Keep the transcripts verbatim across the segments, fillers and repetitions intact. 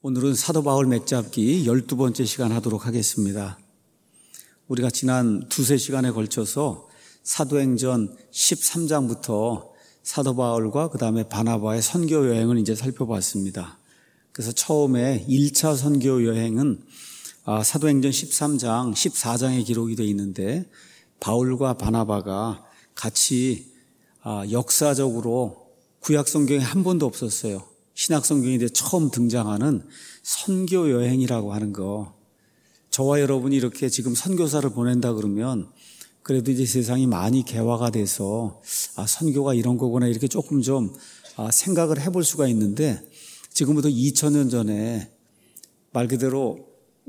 오늘은 사도 바울 맥잡기 열두 번째 시간 하도록 하겠습니다. 우리가 지난 두세 시간에 걸쳐서 사도행전 십삼 장부터 사도 바울과 그 다음에 바나바의 선교 여행을 이제 살펴봤습니다. 그래서 처음에 일 차 선교 여행은 사도행전 십삼 장, 십사 장에 기록이 되어 있는데 바울과 바나바가 같이 역사적으로 구약 성경에 한 번도 없었어요. 신약 성경에 처음 등장하는 선교 여행이라고 하는 거. 저와 여러분이 이렇게 지금 선교사를 보낸다 그러면 그래도 이제 세상이 많이 개화가 돼서 아, 선교가 이런 거구나 이렇게 조금 좀 아, 생각을 해볼 수가 있는데 지금부터 이천 년 전에 말 그대로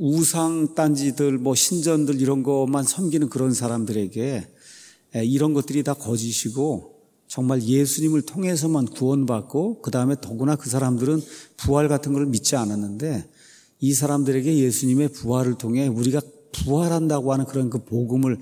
우상 딴지들 뭐 신전들 이런 것만 섬기는 그런 사람들에게 이런 것들이 다 거짓이고 정말 예수님을 통해서만 구원받고 그 다음에 더구나 그 사람들은 부활 같은 걸 믿지 않았는데 이 사람들에게 예수님의 부활을 통해 우리가 부활한다고 하는 그런 그 복음을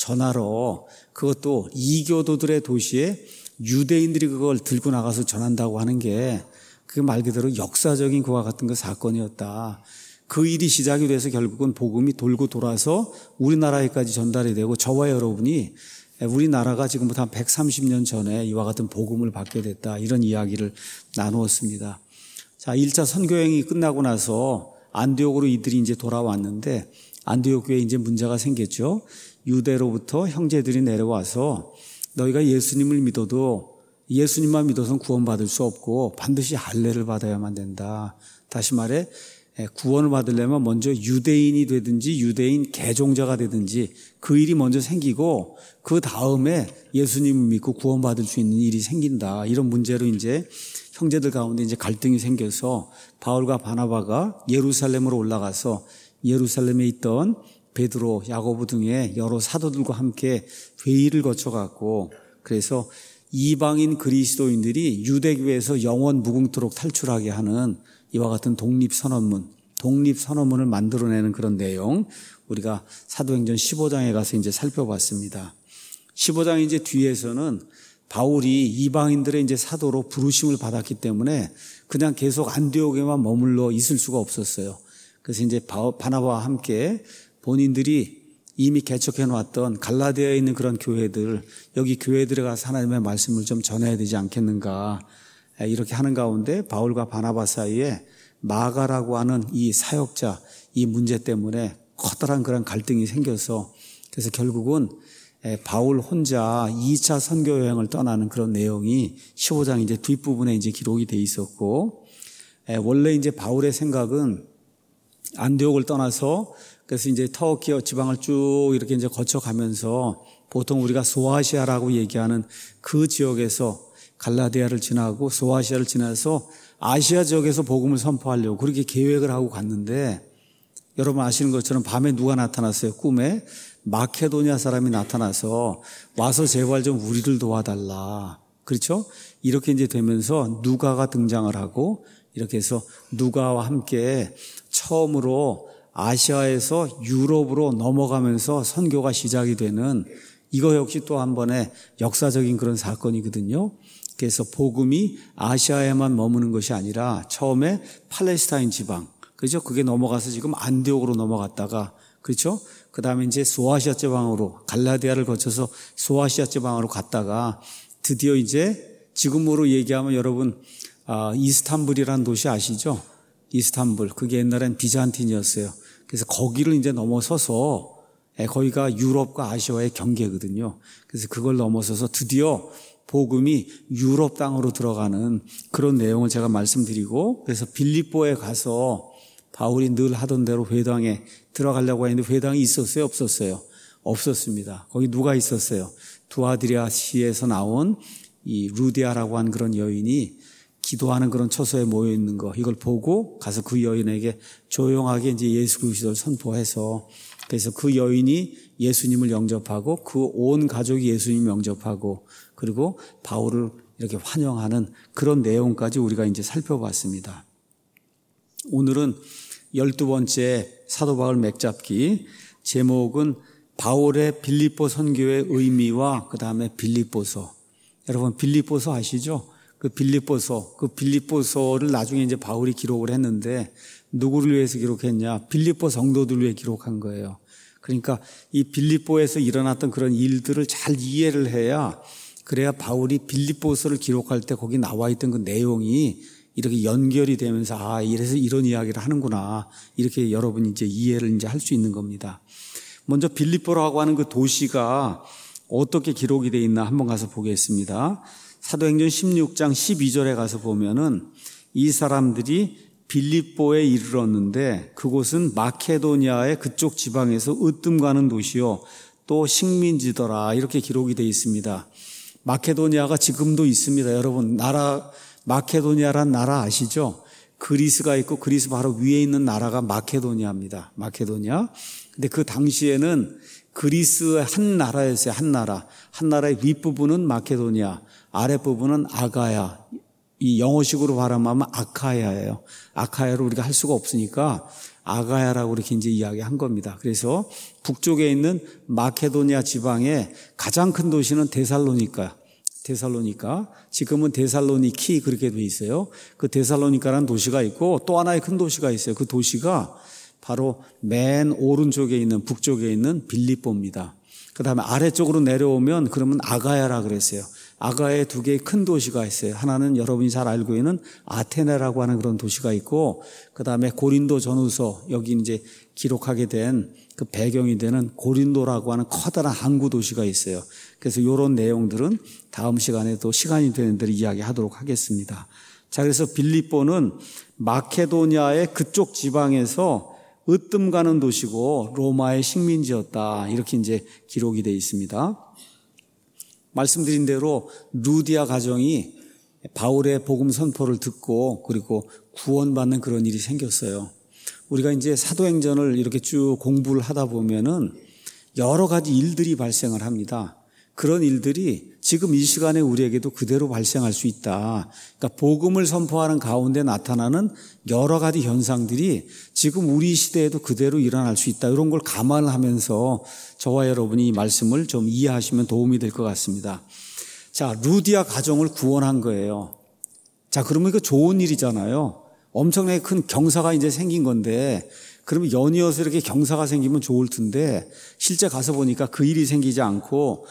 전하러 그것도 이교도들의 도시에 유대인들이 그걸 들고 나가서 전한다고 하는 게 그게 말 그대로 역사적인 그와 같은 그 사건이었다. 그 일이 시작이 돼서 결국은 복음이 돌고 돌아서 우리나라에까지 전달이 되고 저와 여러분이 우리나라가 지금부터 한 백삼십 년 전에 이와 같은 복음을 받게 됐다. 이런 이야기를 나누었습니다. 자, 일 차 선교행이 끝나고 나서 안디옥으로 이들이 이제 돌아왔는데 안디옥 교회에 이제 문제가 생겼죠. 유대로부터 형제들이 내려와서 너희가 예수님을 믿어도 예수님만 믿어서는 구원받을 수 없고 반드시 할례를 받아야만 된다. 다시 말해 구원을 받으려면 먼저 유대인이 되든지 유대인 개종자가 되든지 그 일이 먼저 생기고 그 다음에 예수님을 믿고 구원받을 수 있는 일이 생긴다. 이런 문제로 이제 형제들 가운데 이제 갈등이 생겨서 바울과 바나바가 예루살렘으로 올라가서 예루살렘에 있던 베드로, 야고보 등의 여러 사도들과 함께 회의를 거쳐갖고 그래서 이방인 그리스도인들이 유대교회에서 영원 무궁토록 탈출하게 하는 이와 같은 독립선언문, 독립선언문을 만들어내는 그런 내용 우리가 사도행전 십오 장에 가서 이제 살펴봤습니다. 십오 장 이제 뒤에서는 바울이 이방인들의 이제 사도로 부르심을 받았기 때문에 그냥 계속 안디옥에만 머물러 있을 수가 없었어요. 그래서 이제 바나바와 함께 본인들이 이미 개척해 놓았던 갈라디아에 있는 그런 교회들, 여기 교회들에 가서 하나님의 말씀을 좀 전해야 되지 않겠는가. 이렇게 하는 가운데 바울과 바나바 사이에 마가라고 하는 이 사역자, 이 문제 때문에 커다란 그런 갈등이 생겨서 그래서 결국은 바울 혼자 이 차 선교 여행을 떠나는 그런 내용이 십오 장 이제 뒷부분에 이제 기록이 돼 있었고 원래 이제 바울의 생각은 안디옥을 떠나서 그래서 이제 터키 지방을 쭉 이렇게 이제 거쳐가면서 보통 우리가 소아시아라고 얘기하는 그 지역에서 갈라디아를 지나고 소아시아를 지나서 아시아 지역에서 복음을 선포하려고 그렇게 계획을 하고 갔는데 여러분 아시는 것처럼 밤에 누가 나타났어요? 꿈에 마케도니아 사람이 나타나서 와서 제발 좀 우리를 도와달라. 그렇죠? 이렇게 이제 되면서 누가가 등장을 하고 이렇게 해서 누가와 함께 처음으로 아시아에서 유럽으로 넘어가면서 선교가 시작이 되는 이거 역시 또 한 번의 역사적인 그런 사건이거든요. 그래서 복음이 아시아에만 머무는 것이 아니라 처음에 팔레스타인 지방, 그렇죠? 그게 넘어가서 지금 안디옥으로 넘어갔다가, 그렇죠? 그 다음에 이제 소아시아 지방으로, 갈라디아를 거쳐서 소아시아 지방으로 갔다가 드디어 이제 지금으로 얘기하면 여러분, 아, 이스탄불이라는 도시 아시죠? 이스탄불. 그게 옛날엔 비잔틴이었어요. 그래서 거기를 이제 넘어서서 거기가 유럽과 아시아의 경계거든요. 그래서 그걸 넘어서서 드디어 복음이 유럽 땅으로 들어가는 그런 내용을 제가 말씀드리고 그래서 빌립보에 가서 바울이 늘 하던 대로 회당에 들어가려고 했는데 회당이 있었어요? 없었어요? 없었습니다. 거기 누가 있었어요? 두아드리아시에서 나온 이 루디아라고 하는 그런 여인이 기도하는 그런 처소에 모여 있는 거 이걸 보고 가서 그 여인에게 조용하게 이제 예수 그리스도를 선포해서 그래서 그 여인이 예수님을 영접하고 그 온 가족이 예수님 영접하고 그리고 바울을 이렇게 환영하는 그런 내용까지 우리가 이제 살펴봤습니다. 오늘은 열두 번째 사도 바울 맥잡기 제목은 바울의 빌립보 선교의 의미와 그 다음에 빌립보서. 여러분 빌립보서 아시죠? 그 빌립보서, 그 빌립보서를 나중에 이제 바울이 기록을 했는데 누구를 위해서 기록했냐? 빌립보 성도들을 위해 기록한 거예요. 그러니까 이 빌립보에서 일어났던 그런 일들을 잘 이해를 해야, 그래야 바울이 빌립보서를 기록할 때 거기 나와 있던 그 내용이 이렇게 연결이 되면서 아, 이래서 이런 이야기를 하는구나. 이렇게 여러분이 이제 이해를 이제 할 수 있는 겁니다. 먼저 빌립보라고 하는 그 도시가 어떻게 기록이 되어 있나 한번 가서 보겠습니다. 사도행전 십육 장 십이 절에 가서 보면은 이 사람들이 빌립보에 이르렀는데 그곳은 마케도니아의 그쪽 지방에서 으뜸 가는 도시요 또 식민지더라. 이렇게 기록이 되어 있습니다. 마케도니아가 지금도 있습니다. 여러분, 나라 마케도니아란 나라 아시죠? 그리스가 있고 그리스 바로 위에 있는 나라가 마케도니아입니다. 마케도니아. 근데 그 당시에는 그리스의 한 나라였어요. 한 나라. 한 나라의 윗부분은 마케도니아, 아랫부분은 아가야. 이 영어식으로 발음하면 아카야예요. 아카야로 우리가 할 수가 없으니까 아가야라고 이렇게 이제 이야기한 겁니다. 그래서 북쪽에 있는 마케도니아 지방의 가장 큰 도시는 데살로니카. 데살로니카. 지금은 데살로니키 그렇게 돼 있어요. 그 데살로니카라는 도시가 있고 또 하나의 큰 도시가 있어요. 그 도시가 바로 맨 오른쪽에 있는 북쪽에 있는 빌립보입니다. 그 다음에 아래쪽으로 내려오면 그러면 아가야라 그랬어요. 아가야에 두 개의 큰 도시가 있어요. 하나는 여러분이 잘 알고 있는 아테네라고 하는 그런 도시가 있고, 그 다음에 고린도 전후서, 여기 이제 기록하게 된 그 배경이 되는 고린도라고 하는 커다란 항구 도시가 있어요. 그래서 이런 내용들은 다음 시간에 또 시간이 되는 대로 이야기하도록 하겠습니다. 자, 그래서 빌립보는 마케도니아의 그쪽 지방에서 으뜸 가는 도시고 로마의 식민지였다. 이렇게 이제 기록이 되어 있습니다. 말씀드린 대로 루디아 가정이 바울의 복음 선포를 듣고 그리고 구원받는 그런 일이 생겼어요. 우리가 이제 사도행전을 이렇게 쭉 공부를 하다 보면은 여러 가지 일들이 발생을 합니다. 그런 일들이 지금 이 시간에 우리에게도 그대로 발생할 수 있다. 그러니까 복음을 선포하는 가운데 나타나는 여러 가지 현상들이 지금 우리 시대에도 그대로 일어날 수 있다. 이런 걸 감안하면서 저와 여러분이 이 말씀을 좀 이해하시면 도움이 될 것 같습니다. 자, 루디아 가정을 구원한 거예요. 자, 그러면 이거 좋은 일이잖아요. 엄청나게 큰 경사가 이제 생긴 건데, 그러면 연이어서 이렇게 경사가 생기면 좋을 텐데 실제 가서 보니까 그 일이 생기지 않고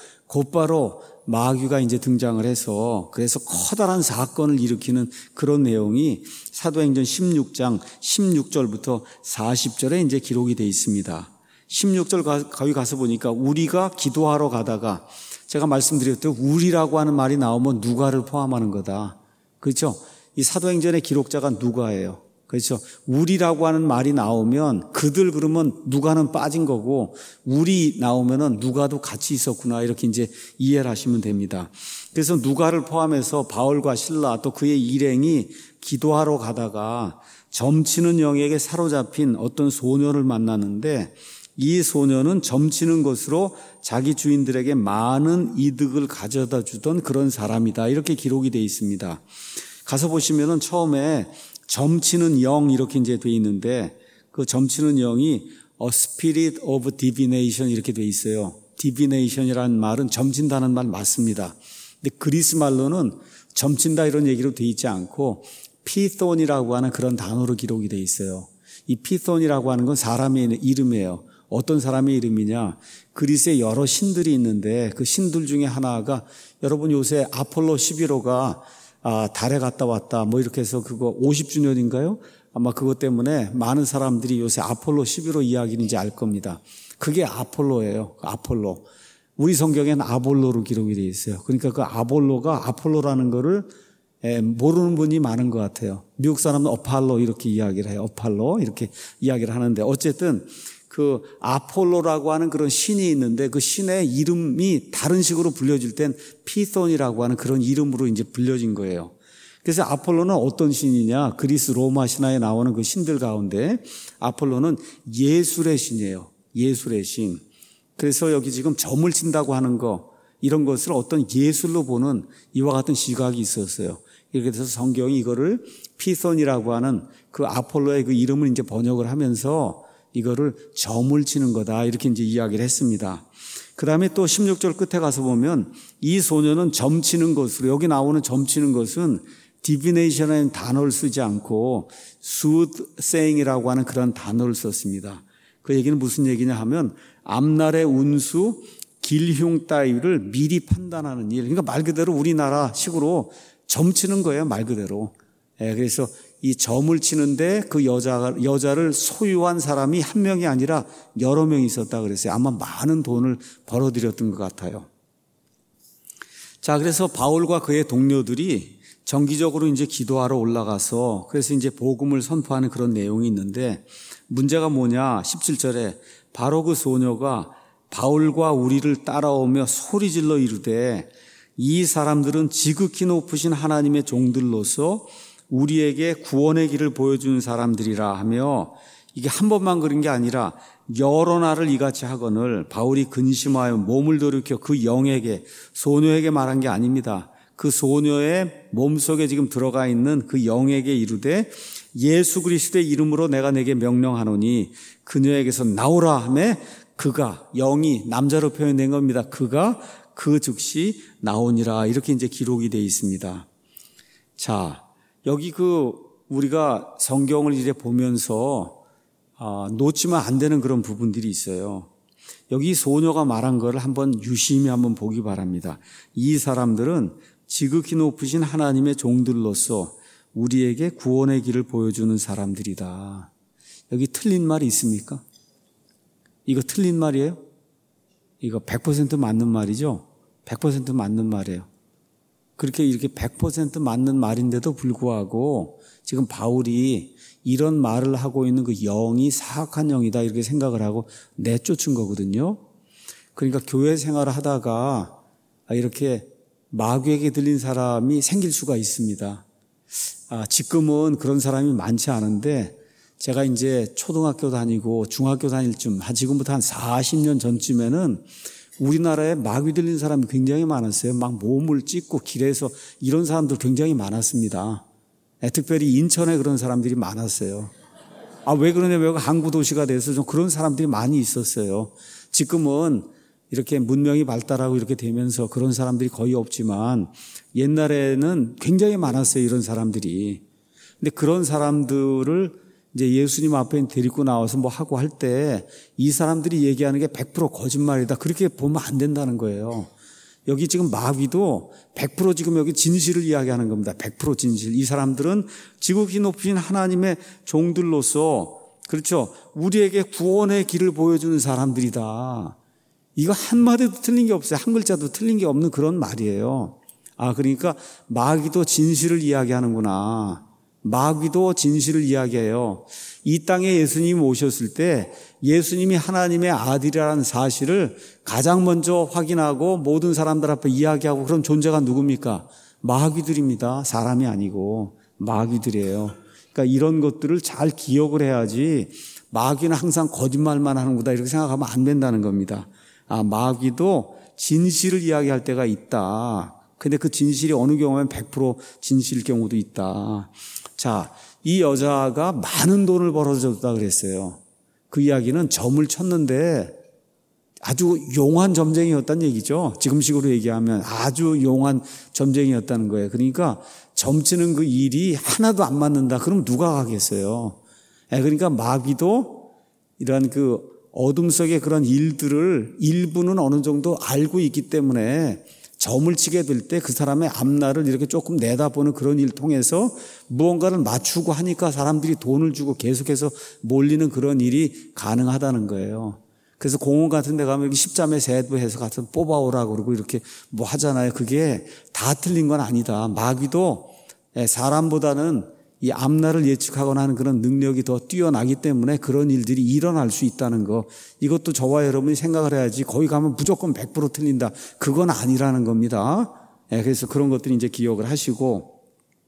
곧바로 마귀가 이제 등장을 해서 그래서 커다란 사건을 일으키는 그런 내용이 사도행전 십육 장 십육 절부터 사십 절에 이제 기록이 되어 있습니다. 십육 절 거기 가서 보니까 우리가 기도하러 가다가, 제가 말씀드렸듯 우리라고 하는 말이 나오면 누가를 포함하는 거다. 그렇죠? 이 사도행전의 기록자가 누가예요. 그렇죠? 우리라고 하는 말이 나오면 그들 그러면 누가는 빠진 거고 우리 나오면은 누가도 같이 있었구나 이렇게 이제 이해를 하시면 됩니다. 그래서 누가를 포함해서 바울과 실라 또 그의 일행이 기도하러 가다가 점치는 영에게 사로잡힌 어떤 소녀를 만나는데 이 소녀는 점치는 것으로 자기 주인들에게 많은 이득을 가져다 주던 그런 사람이다. 이렇게 기록이 되어 있습니다. 가서 보시면은 처음에 점치는 영 이렇게 이제 돼 있는데 그 점치는 영이 A Spirit of Divination 이렇게 돼 있어요. Divination이라는 말은 점친다는 말 맞습니다. 근데 그리스 말로는 점친다 이런 얘기로 돼 있지 않고 피톤이라고 하는 그런 단어로 기록이 돼 있어요. 이 피톤이라고 하는 건 사람의 이름이에요. 어떤 사람의 이름이냐? 그리스에 여러 신들이 있는데 그 신들 중에 하나가, 여러분 요새 아폴로 십일 호가 아, 달에 갔다 왔다 뭐 이렇게 해서 그거 오십 주년인가요? 아마 그것 때문에 많은 사람들이 요새 아폴로 십일 호 이야기는 이제 알 겁니다. 그게 아폴로예요. 아폴로. 우리 성경에는 아볼로로 기록이 되어 있어요. 그러니까 그 아볼로가 아폴로라는 거를 에, 모르는 분이 많은 것 같아요. 미국 사람은 어팔로 이렇게 이야기를 해요. 어팔로 이렇게 이야기를 하는데 어쨌든 그 아폴로라고 하는 그런 신이 있는데 그 신의 이름이 다른 식으로 불려질 땐 피톤이라고 하는 그런 이름으로 이제 불려진 거예요. 그래서 아폴로는 어떤 신이냐? 그리스 로마 신화에 나오는 그 신들 가운데 아폴로는 예술의 신이에요. 예술의 신. 그래서 여기 지금 점을 친다고 하는 거, 이런 것을 어떤 예술로 보는 이와 같은 시각이 있었어요. 이렇게 돼서 성경이 이거를 피톤이라고 하는 그 아폴로의 그 이름을 이제 번역을 하면서 이거를 점을 치는 거다 이렇게 이제 이야기를 했습니다. 그 다음에 또 십육 절 끝에 가서 보면 이 소녀는 점치는 것으로, 여기 나오는 점치는 것은 디비네이션이라는 단어를 쓰지 않고 soothsaying이라고 하는 그런 단어를 썼습니다. 그 얘기는 무슨 얘기냐 하면 앞날의 운수, 길흉 따위를 미리 판단하는 일. 그러니까 말 그대로 우리나라 식으로 점치는 거예요, 말 그대로. 예, 그래서 이 점을 치는데 그 여자, 여자를 소유한 사람이 한 명이 아니라 여러 명이 있었다 그랬어요. 아마 많은 돈을 벌어들였던 것 같아요. 자, 그래서 바울과 그의 동료들이 정기적으로 이제 기도하러 올라가서 그래서 이제 복음을 선포하는 그런 내용이 있는데 문제가 뭐냐? 십칠 절에 바로 그 소녀가 바울과 우리를 따라오며 소리질러 이르되 이 사람들은 지극히 높으신 하나님의 종들로서 우리에게 구원의 길을 보여주는 사람들이라 하며 이게 한 번만 그런 게 아니라 여러 날을 이같이 하거늘 바울이 근심하여 몸을 돌이켜 그 영에게 소녀에게 말한 게 아닙니다. 그 소녀의 몸속에 지금 들어가 있는 그 영에게 이르되 예수 그리스도의 이름으로 내가 내게 명령하노니 그녀에게서 나오라 하매 그가, 영이 남자로 표현된 겁니다. 그가 그 즉시 나오니라 이렇게 이제 기록이 되어 있습니다. 자, 여기 그 우리가 성경을 이제 보면서 아, 놓치면 안 되는 그런 부분들이 있어요. 여기 소녀가 말한 거를 한번 유심히 한번 보기 바랍니다. 이 사람들은 지극히 높으신 하나님의 종들로서 우리에게 구원의 길을 보여주는 사람들이다. 여기 틀린 말이 있습니까? 이거 틀린 말이에요? 이거 백 퍼센트 맞는 말이죠? 백 퍼센트 맞는 말이에요. 그렇게 이렇게 백 퍼센트 맞는 말인데도 불구하고 지금 바울이 이런 말을 하고 있는 그 영이 사악한 영이다 이렇게 생각을 하고 내쫓은 거거든요. 그러니까 교회 생활을 하다가 이렇게 마귀에게 들린 사람이 생길 수가 있습니다. 아, 지금은 그런 사람이 많지 않은데 제가 이제 초등학교 다니고 중학교 다닐 쯤, 지금부터 한 사십 년 전쯤에는 우리나라에 마귀 들린 사람이 굉장히 많았어요. 막 몸을 찢고 길에서 이런 사람들 굉장히 많았습니다. 특별히 인천에 그런 사람들이 많았어요. 아, 왜 그러냐면 항구 도시가 돼서 좀 그런 사람들이 많이 있었어요. 지금은 이렇게 문명이 발달하고 이렇게 되면서 그런 사람들이 거의 없지만 옛날에는 굉장히 많았어요. 이런 사람들이. 근데 그런 사람들을 이제 예수님 앞에 데리고 나와서 뭐 하고 할 때 이 사람들이 얘기하는 게 백 퍼센트 거짓말이다. 그렇게 보면 안 된다는 거예요. 여기 지금 마귀도 백 퍼센트 지금 여기 진실을 이야기하는 겁니다. 백 퍼센트 진실. 이 사람들은 지극히 높으신 하나님의 종들로서 그렇죠. 우리에게 구원의 길을 보여주는 사람들이다. 이거 한마디도 틀린 게 없어요. 한 글자도 틀린 게 없는 그런 말이에요. 아, 그러니까 마귀도 진실을 이야기하는구나. 마귀도 진실을 이야기해요. 이 땅에 예수님이 오셨을 때 예수님이 하나님의 아들이라는 사실을 가장 먼저 확인하고 모든 사람들 앞에 이야기하고 그런 존재가 누굽니까? 마귀들입니다. 사람이 아니고 마귀들이에요. 그러니까 이런 것들을 잘 기억을 해야지 마귀는 항상 거짓말만 하는구나 이렇게 생각하면 안 된다는 겁니다. 아, 마귀도 진실을 이야기할 때가 있다. 근데 그 진실이 어느 경우에는 백 퍼센트 진실일 경우도 있다. 자, 이 여자가 많은 돈을 벌어줬다 그랬어요. 그 이야기는 점을 쳤는데 아주 용한 점쟁이였다는 얘기죠. 지금식으로 얘기하면 아주 용한 점쟁이였다는 거예요. 그러니까 점치는 그 일이 하나도 안 맞는다. 그럼 누가 가겠어요? 그러니까 마귀도 이러한 그 어둠 속의 그런 일들을 일부는 어느 정도 알고 있기 때문에 점을 치게 될 때 그 사람의 앞날을 이렇게 조금 내다보는 그런 일을 통해서 무언가를 맞추고 하니까 사람들이 돈을 주고 계속해서 몰리는 그런 일이 가능하다는 거예요. 그래서 공원 같은 데 가면 십자매 세부해서 가서 뽑아오라고 그러고 이렇게 뭐 하잖아요. 그게 다 틀린 건 아니다. 마귀도 사람보다는 이 앞날을 예측하거나 하는 그런 능력이 더 뛰어나기 때문에 그런 일들이 일어날 수 있다는 거. 이것도 저와 여러분이 생각을 해야지 거기 가면 무조건 백 퍼센트 틀린다. 그건 아니라는 겁니다. 그래서 그런 것들이 이제 기억을 하시고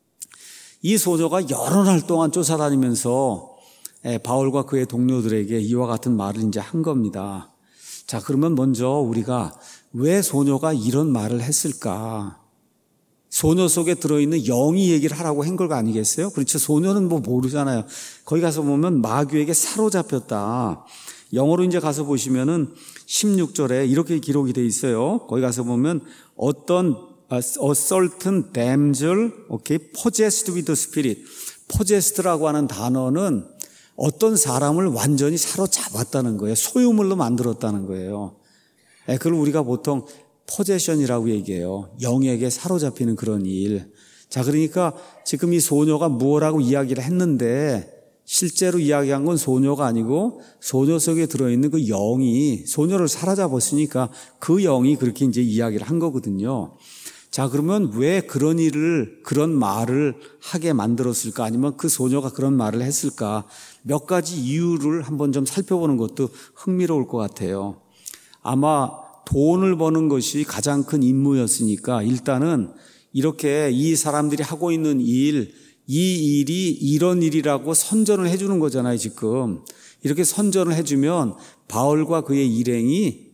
이 소녀가 여러 날 동안 쫓아다니면서 바울과 그의 동료들에게 이와 같은 말을 이제 한 겁니다. 자, 그러면 먼저 우리가 왜 소녀가 이런 말을 했을까? 소녀 속에 들어있는 영이 얘기를 하라고 한 걸 아니겠어요? 그렇죠. 소녀는 뭐 모르잖아요. 거기 가서 보면 마귀에게 사로잡혔다. 영어로 이제 가서 보시면은 십육 절에 이렇게 기록이 돼 있어요. 거기 가서 보면 어떤 a certain damsel, okay, possessed with the spirit. possessed라고 하는 단어는 어떤 사람을 완전히 사로잡았다는 거예요. 소유물로 만들었다는 거예요. 그걸 우리가 보통 포제션이라고 얘기해요. 영에게 사로잡히는 그런 일. 자, 그러니까 지금 이 소녀가 무엇라고 이야기를 했는데 실제로 이야기한 건 소녀가 아니고 소녀 속에 들어있는 그 영이 소녀를 사로잡았으니까 그 영이 그렇게 이제 이야기를 한 거거든요. 자, 그러면 왜 그런 일을, 그런 말을 하게 만들었을까? 아니면 그 소녀가 그런 말을 했을까? 몇 가지 이유를 한번 좀 살펴보는 것도 흥미로울 것 같아요. 아마 돈을 버는 것이 가장 큰 임무였으니까 일단은 이렇게 이 사람들이 하고 있는 일, 이 일이 이런 일이라고 선전을 해주는 거잖아요, 지금. 이렇게 선전을 해주면 바울과 그의 일행이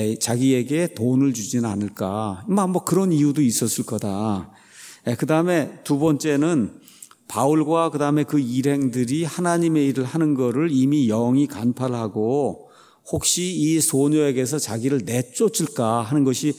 자기에게 돈을 주지는 않을까. 뭐 그런 이유도 있었을 거다. 그 다음에 두 번째는 바울과 그 다음에 그 일행들이 하나님의 일을 하는 거를 이미 영이 간파를 하고 혹시 이 소녀에게서 자기를 내쫓을까 하는 것이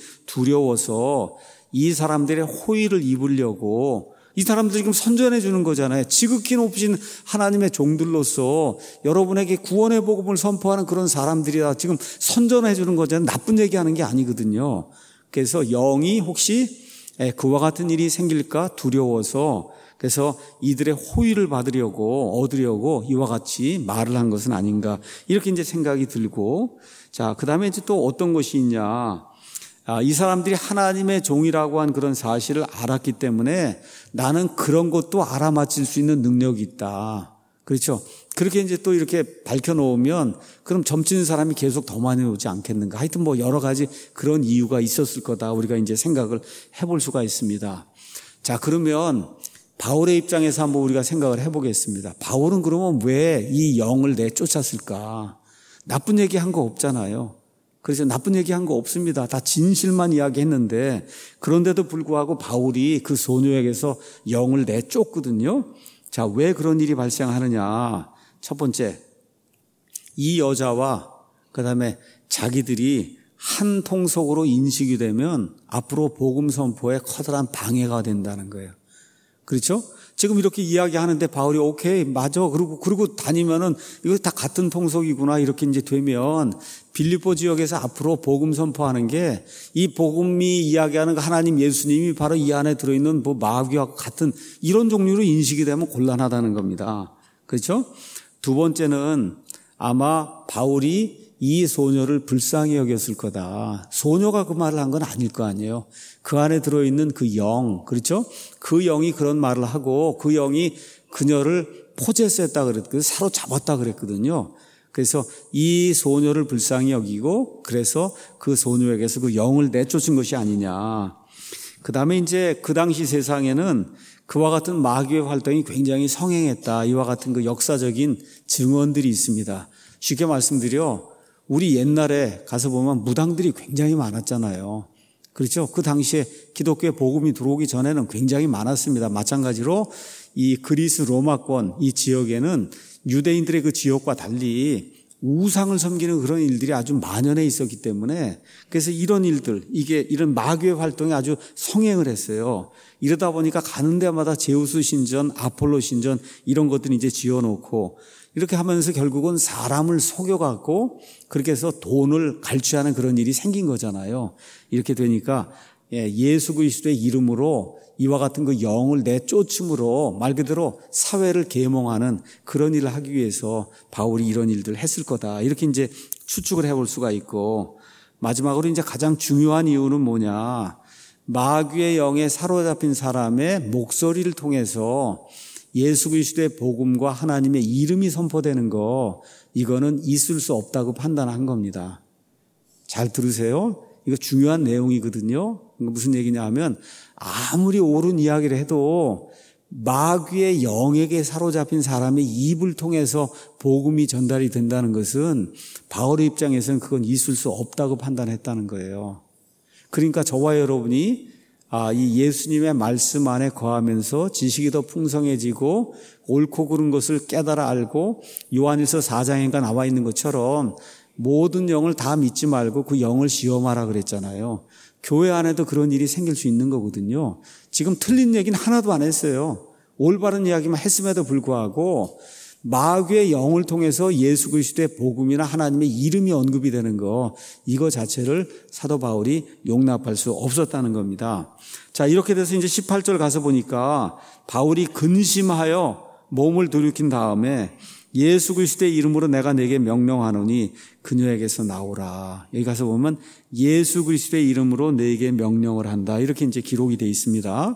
두려워서 이 사람들의 호의를 입으려고 이 사람들이 지금 선전해 주는 거잖아요. 지극히 높으신 하나님의 종들로서 여러분에게 구원의 복음을 선포하는 그런 사람들이라 지금 선전해 주는 거잖아요. 나쁜 얘기하는 게 아니거든요. 그래서 영이 혹시 그와 같은 일이 생길까 두려워서 그래서 이들의 호의를 받으려고 얻으려고 이와 같이 말을 한 것은 아닌가 이렇게 이제 생각이 들고 자, 그다음에 이제 또 어떤 것이 있냐? 아, 이 사람들이 하나님의 종이라고 한 그런 사실을 알았기 때문에 나는 그런 것도 알아맞힐 수 있는 능력이 있다. 그렇죠? 그렇게 이제 또 이렇게 밝혀놓으면 그럼 점치는 사람이 계속 더 많이 오지 않겠는가. 하여튼 뭐 여러 가지 그런 이유가 있었을 거다. 우리가 이제 생각을 해볼 수가 있습니다. 자, 그러면 바울의 입장에서 한번 우리가 생각을 해보겠습니다. 바울은 그러면 왜 이 영을 내쫓았을까? 나쁜 얘기 한 거 없잖아요. 그래서 나쁜 얘기 한 거 없습니다. 다 진실만 이야기했는데 그런데도 불구하고 바울이 그 소녀에게서 영을 내쫓거든요. 자, 왜 그런 일이 발생하느냐? 첫 번째, 이 여자와 그다음에 자기들이 한 통속으로 인식이 되면 앞으로 복음 선포에 커다란 방해가 된다는 거예요. 그렇죠? 지금 이렇게 이야기하는데 바울이 오케이, 맞아. 그리고, 그리고 다니면은 이거 다 같은 통속이구나. 이렇게 이제 되면 빌립보 지역에서 앞으로 복음 선포하는 게 이 복음이 이야기하는 하나님 예수님이 바로 이 안에 들어있는 뭐 마귀와 같은 이런 종류로 인식이 되면 곤란하다는 겁니다. 그렇죠? 두 번째는 아마 바울이 이 소녀를 불쌍히 여겼을 거다. 소녀가 그 말을 한 건 아닐 거 아니에요. 그 안에 들어있는 그 영, 그렇죠? 그 영이 그런 말을 하고 그 영이 그녀를 포제스했다 그랬거든요. 사로잡았다 그랬거든요. 그래서 이 소녀를 불쌍히 여기고 그래서 그 소녀에게서 그 영을 내쫓은 것이 아니냐. 그 다음에 이제 그 당시 세상에는 그와 같은 마귀의 활동이 굉장히 성행했다. 이와 같은 그 역사적인 증언들이 있습니다. 쉽게 말씀드려 우리 옛날에 가서 보면 무당들이 굉장히 많았잖아요. 그렇죠? 그 당시에 기독교의 복음이 들어오기 전에는 굉장히 많았습니다. 마찬가지로 이 그리스 로마권 이 지역에는 유대인들의 그 지역과 달리 우상을 섬기는 그런 일들이 아주 만연해 있었기 때문에 그래서 이런 일들, 이게 이런 마귀의 활동이 아주 성행을 했어요. 이러다 보니까 가는 데마다 제우스 신전, 아폴로 신전 이런 것들을 이제 지어놓고 이렇게 하면서 결국은 사람을 속여갖고 그렇게 해서 돈을 갈취하는 그런 일이 생긴 거잖아요. 이렇게 되니까 예수 그리스도의 이름으로 이와 같은 그 영을 내쫓음으로 말 그대로 사회를 계몽하는 그런 일을 하기 위해서 바울이 이런 일들을 했을 거다. 이렇게 이제 추측을 해볼 수가 있고 마지막으로 이제 가장 중요한 이유는 뭐냐. 마귀의 영에 사로잡힌 사람의 목소리를 통해서 예수 그리스도의 복음과 하나님의 이름이 선포되는 거 이거는 있을 수 없다고 판단한 겁니다. 잘 들으세요. 이거 중요한 내용이거든요. 무슨 얘기냐 하면 아무리 옳은 이야기를 해도 마귀의 영에게 사로잡힌 사람의 입을 통해서 복음이 전달이 된다는 것은 바울의 입장에서는 그건 있을 수 없다고 판단했다는 거예요. 그러니까 저와 여러분이 아, 이 예수님의 말씀 안에 거하면서 지식이 더 풍성해지고 옳고 그른 것을 깨달아 알고 요한일서 사 장인가 나와 있는 것처럼 모든 영을 다 믿지 말고 그 영을 시험하라 그랬잖아요. 교회 안에도 그런 일이 생길 수 있는 거거든요. 지금 틀린 얘기는 하나도 안 했어요. 올바른 이야기만 했음에도 불구하고 마귀의 영을 통해서 예수 그리스도의 복음이나 하나님의 이름이 언급이 되는 거, 이거 자체를 사도 바울이 용납할 수 없었다는 겁니다. 자, 이렇게 돼서 이제 십팔 절 가서 보니까 바울이 근심하여 몸을 돌이킨 다음에 예수 그리스도의 이름으로 내가 내게 명령하노니 그녀에게서 나오라. 여기 가서 보면 예수 그리스도의 이름으로 내게 명령을 한다. 이렇게 이제 기록이 되어 있습니다.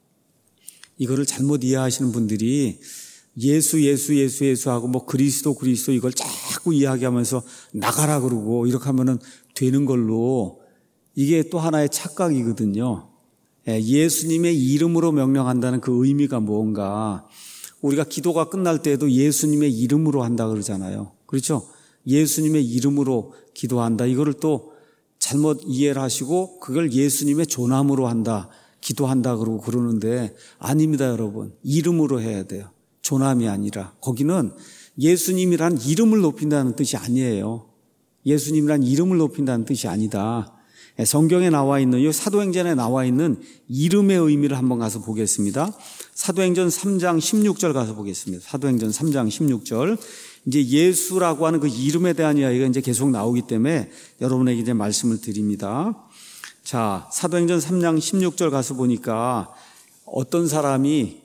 이거를 잘못 이해하시는 분들이 예수 예수 예수 예수 하고 뭐 그리스도 그리스도 이걸 자꾸 이야기하면서 나가라 그러고 이렇게 하면은 되는 걸로, 이게 또 하나의 착각이거든요. 예수님의 이름으로 명령한다는 그 의미가 뭔가, 우리가 기도가 끝날 때에도 예수님의 이름으로 한다 그러잖아요. 그렇죠? 예수님의 이름으로 기도한다. 이거를 또 잘못 이해를 하시고 그걸 예수님의 존함으로 한다, 기도한다 그러고 그러는데 아닙니다, 여러분. 이름으로 해야 돼요. 존함이 아니라. 거기는 예수님이란 이름을 높인다는 뜻이 아니에요. 예수님이란 이름을 높인다는 뜻이 아니다. 성경에 나와 있는, 이 사도행전에 나와 있는 이름의 의미를 한번 가서 보겠습니다. 사도행전 삼 장 십육 절 가서 보겠습니다. 사도행전 삼 장 십육 절. 이제 예수라고 하는 그 이름에 대한 이야기가 이제 계속 나오기 때문에 여러분에게 이제 말씀을 드립니다. 자, 사도행전 삼 장 십육 절 가서 보니까 어떤 사람이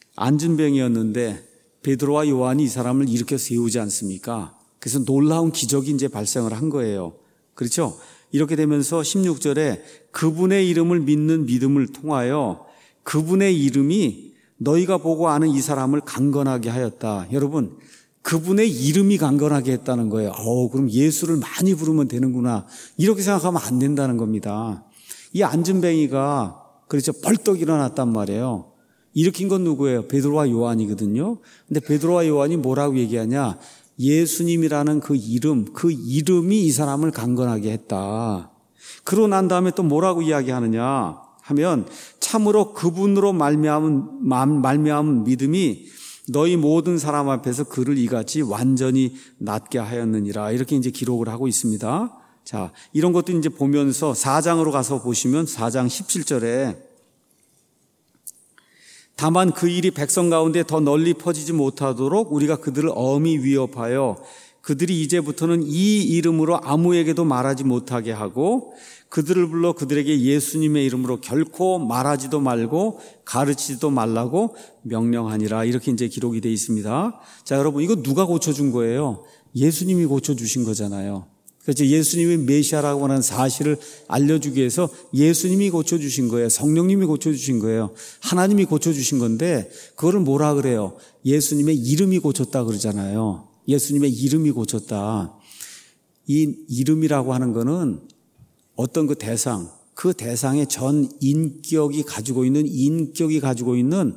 안진병이었는데 베드로와 요한이 이 사람을 일으켜 세우지 않습니까? 그래서 놀라운 기적이 이제 발생을 한 거예요. 그렇죠? 이렇게 되면서 십육 절에 그분의 이름을 믿는 믿음을 통하여 그분의 이름이 너희가 보고 아는 이 사람을 강건하게 하였다. 여러분, 그분의 이름이 강건하게 했다는 거예요. 어, 그럼 예수를 많이 부르면 되는구나. 이렇게 생각하면 안 된다는 겁니다. 이 안진뱅이가 그렇죠, 벌떡 일어났단 말이에요. 일으킨 건 누구예요? 베드로와 요한이거든요. 근데 베드로와 요한이 뭐라고 얘기하냐? 예수님이라는 그 이름, 그 이름이 이 사람을 강건하게 했다. 그러고 난 다음에 또 뭐라고 이야기하느냐 하면 참으로 그분으로 말미암은 말미암은 믿음이 너희 모든 사람 앞에서 그를 이같이 완전히 낫게 하였느니라. 이렇게 이제 기록을 하고 있습니다. 자, 이런 것도 이제 보면서 사 장으로 가서 보시면 사 장 십칠 절에 다만 그 일이 백성 가운데 더 널리 퍼지지 못하도록 우리가 그들을 엄히 위협하여 그들이 이제부터는 이 이름으로 아무에게도 말하지 못하게 하고 그들을 불러 그들에게 예수님의 이름으로 결코 말하지도 말고 가르치지도 말라고 명령하니라. 이렇게 이제 기록이 되어 있습니다. 자, 여러분, 이거 누가 고쳐준 거예요? 예수님이 고쳐주신 거잖아요. 그렇죠. 예수님이 메시아라고 하는 사실을 알려주기 위해서 예수님이 고쳐주신 거예요. 성령님이 고쳐주신 거예요. 하나님이 고쳐주신 건데 그거를 뭐라 그래요? 예수님의 이름이 고쳤다 그러잖아요. 예수님의 이름이 고쳤다. 이 이름이라고 하는 거는 어떤 그 대상, 그 대상의 전 인격이 가지고 있는, 인격이 가지고 있는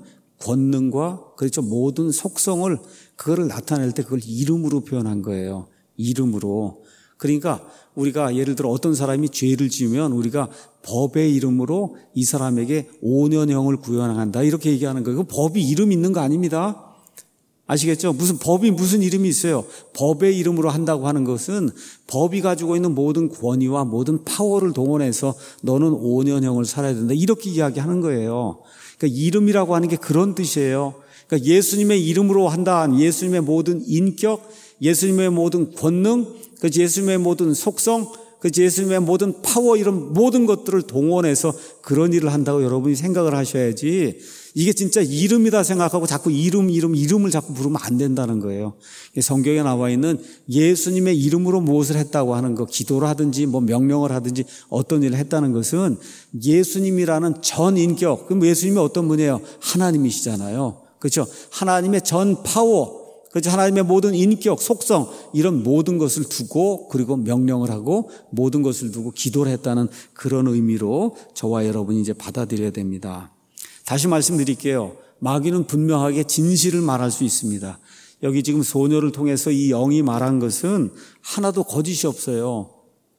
권능과 그렇죠, 모든 속성을, 그거를 나타낼 때 그걸 이름으로 표현한 거예요. 이름으로. 그러니까 우리가 예를 들어 어떤 사람이 죄를 지으면 우리가 법의 이름으로 이 사람에게 오 년형을 구형한다 이렇게 얘기하는 거예요. 그 법이 이름 있는 거 아닙니다. 아시겠죠? 무슨 법이 무슨 이름이 있어요? 법의 이름으로 한다고 하는 것은 법이 가지고 있는 모든 권위와 모든 파워를 동원해서 너는 오 년형을 살아야 된다 이렇게 이야기하는 거예요. 그러니까 이름이라고 하는 게 그런 뜻이에요. 그러니까 예수님의 이름으로 한다. 예수님의 모든 인격, 예수님의 모든 권능, 그 예수님의 모든 속성, 그 예수님의 모든 파워, 이런 모든 것들을 동원해서 그런 일을 한다고 여러분이 생각을 하셔야지, 이게 진짜 이름이다 생각하고 자꾸 이름, 이름, 이름을 자꾸 부르면 안 된다는 거예요. 성경에 나와 있는 예수님의 이름으로 무엇을 했다고 하는 거, 기도를 하든지 뭐 명령을 하든지 어떤 일을 했다는 것은 예수님이라는 전 인격, 그럼 예수님이 어떤 분이에요? 하나님이시잖아요. 그렇죠? 하나님의 전 파워, 그렇죠? 하나님의 모든 인격, 속성, 이런 모든 것을 두고, 그리고 명령을 하고 모든 것을 두고 기도를 했다는 그런 의미로 저와 여러분이 이제 받아들여야 됩니다. 다시 말씀드릴게요. 마귀는 분명하게 진실을 말할 수 있습니다. 여기 지금 소녀를 통해서 이 영이 말한 것은 하나도 거짓이 없어요.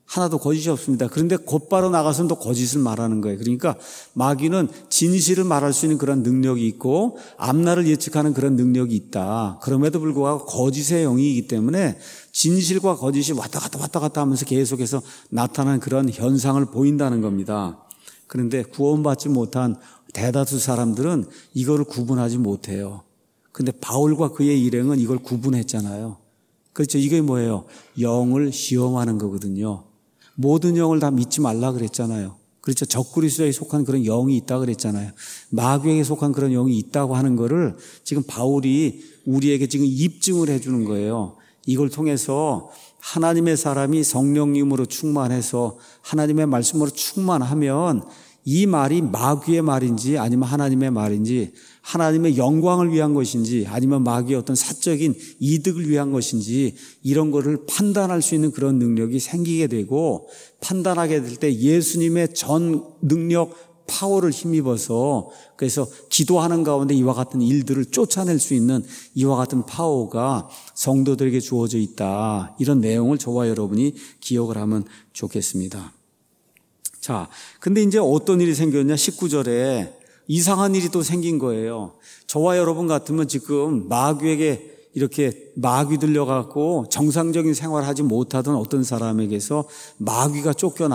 하나도 거짓이 없습니다. 그런데 곧바로 나가서는 또 거짓을 말하는 거예요. 그러니까 마귀는 진실을 말할 수 있는 그런 능력이 있고 앞날을 예측하는 그런 능력이 있다. 그럼에도 불구하고 거짓의 영이기 때문에 진실과 거짓이 왔다 갔다 왔다 갔다 하면서 계속해서 나타나는 그런 현상을 보인다는 겁니다. 그런데 구원받지 못한 대다수 사람들은 이거를 구분하지 못해요. 근데 바울과 그의 일행은 이걸 구분했잖아요. 그렇죠. 이게 뭐예요? 영을 시험하는 거거든요. 모든 영을 다 믿지 말라 그랬잖아요. 그렇죠. 적그리스도에 속한 그런 영이 있다 그랬잖아요. 마귀에게 속한 그런 영이 있다고 하는 거를 지금 바울이 우리에게 지금 입증을 해주는 거예요. 이걸 통해서 하나님의 사람이 성령님으로 충만해서 하나님의 말씀으로 충만하면 이 말이 마귀의 말인지 아니면 하나님의 말인지, 하나님의 영광을 위한 것인지 아니면 마귀의 어떤 사적인 이득을 위한 것인지, 이런 거를 판단할 수 있는 그런 능력이 생기게 되고, 판단하게 될 때 예수님의 전 능력 파워를 힘입어서, 그래서 기도하는 가운데 이와 같은 일들을 쫓아낼 수 있는 이와 같은 파워가 성도들에게 주어져 있다. 이런 내용을 저와 여러분이 기억을 하면 좋겠습니다. 자, 근데 이제 어떤 일이 생겼냐? 십구 절에 이상한 일이 또 생긴 거예요. 저와 여러분 같으면 지금 마귀에게 이렇게 마귀 들려갖고 정상적인 생활을 하지 못하던 어떤 사람에게서 마귀가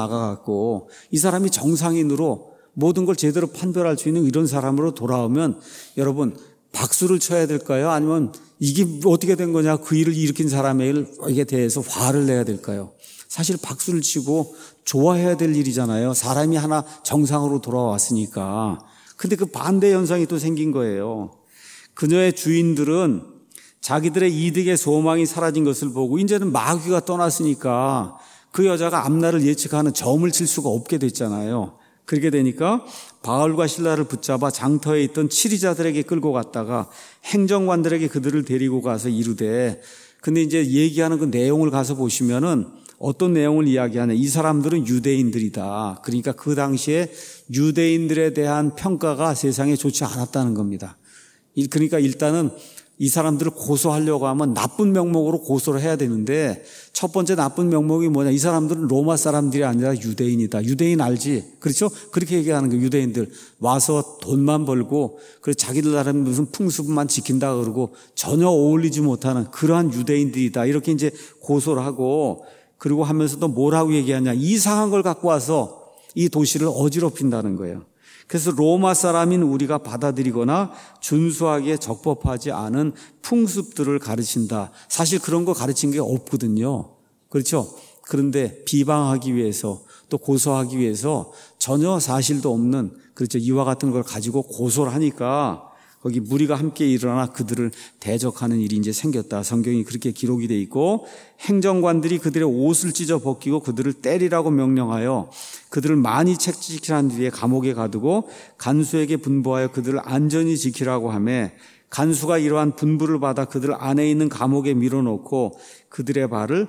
쫓겨나가갖고 이 사람이 정상인으로 모든 걸 제대로 판별할 수 있는 이런 사람으로 돌아오면 여러분 박수를 쳐야 될까요? 아니면 이게 어떻게 된 거냐? 그 일을 일으킨 사람에게 대해서 화를 내야 될까요? 사실 박수를 치고 좋아해야 될 일이잖아요. 사람이 하나 정상으로 돌아왔으니까. 근데 그 반대 현상이 또 생긴 거예요. 그녀의 주인들은 자기들의 이득의 소망이 사라진 것을 보고 이제는 마귀가 떠났으니까 그 여자가 앞날을 예측하는 점을 칠 수가 없게 됐잖아요. 그렇게 되니까 바울과 실라를 붙잡아 장터에 있던 치리자들에게 끌고 갔다가 행정관들에게 그들을 데리고 가서 이르되, 근데 이제 얘기하는 그 내용을 가서 보시면은 어떤 내용을 이야기하냐. 이 사람들은 유대인들이다. 그러니까 그 당시에 유대인들에 대한 평가가 세상에 좋지 않았다는 겁니다. 그러니까 일단은 이 사람들을 고소하려고 하면 나쁜 명목으로 고소를 해야 되는데, 첫 번째 나쁜 명목이 뭐냐. 이 사람들은 로마 사람들이 아니라 유대인이다. 유대인 알지? 그렇죠? 그렇게 얘기하는 거예요. 유대인들. 와서 돈만 벌고, 그리고 자기들 나름 무슨 풍습만 지킨다 그러고 전혀 어울리지 못하는 그러한 유대인들이다. 이렇게 이제 고소를 하고, 그리고 하면서도 뭐라고 얘기하냐. 이상한 걸 갖고 와서 이 도시를 어지럽힌다는 거예요. 그래서 로마 사람인 우리가 받아들이거나 준수하기에 적법하지 않은 풍습들을 가르친다. 사실 그런 거 가르친 게 없거든요. 그렇죠? 그런데 비방하기 위해서 또 고소하기 위해서 전혀 사실도 없는, 그렇죠, 이와 같은 걸 가지고 고소를 하니까 거기 무리가 함께 일어나 그들을 대적하는 일이 이제 생겼다. 성경이 그렇게 기록이 돼 있고, 행정관들이 그들의 옷을 찢어 벗기고 그들을 때리라고 명령하여 그들을 많이 채찍질한 뒤에 감옥에 가두고 간수에게 분부하여 그들을 안전히 지키라고 하며, 간수가 이러한 분부를 받아 그들 안에 있는 감옥에 밀어놓고 그들의 발을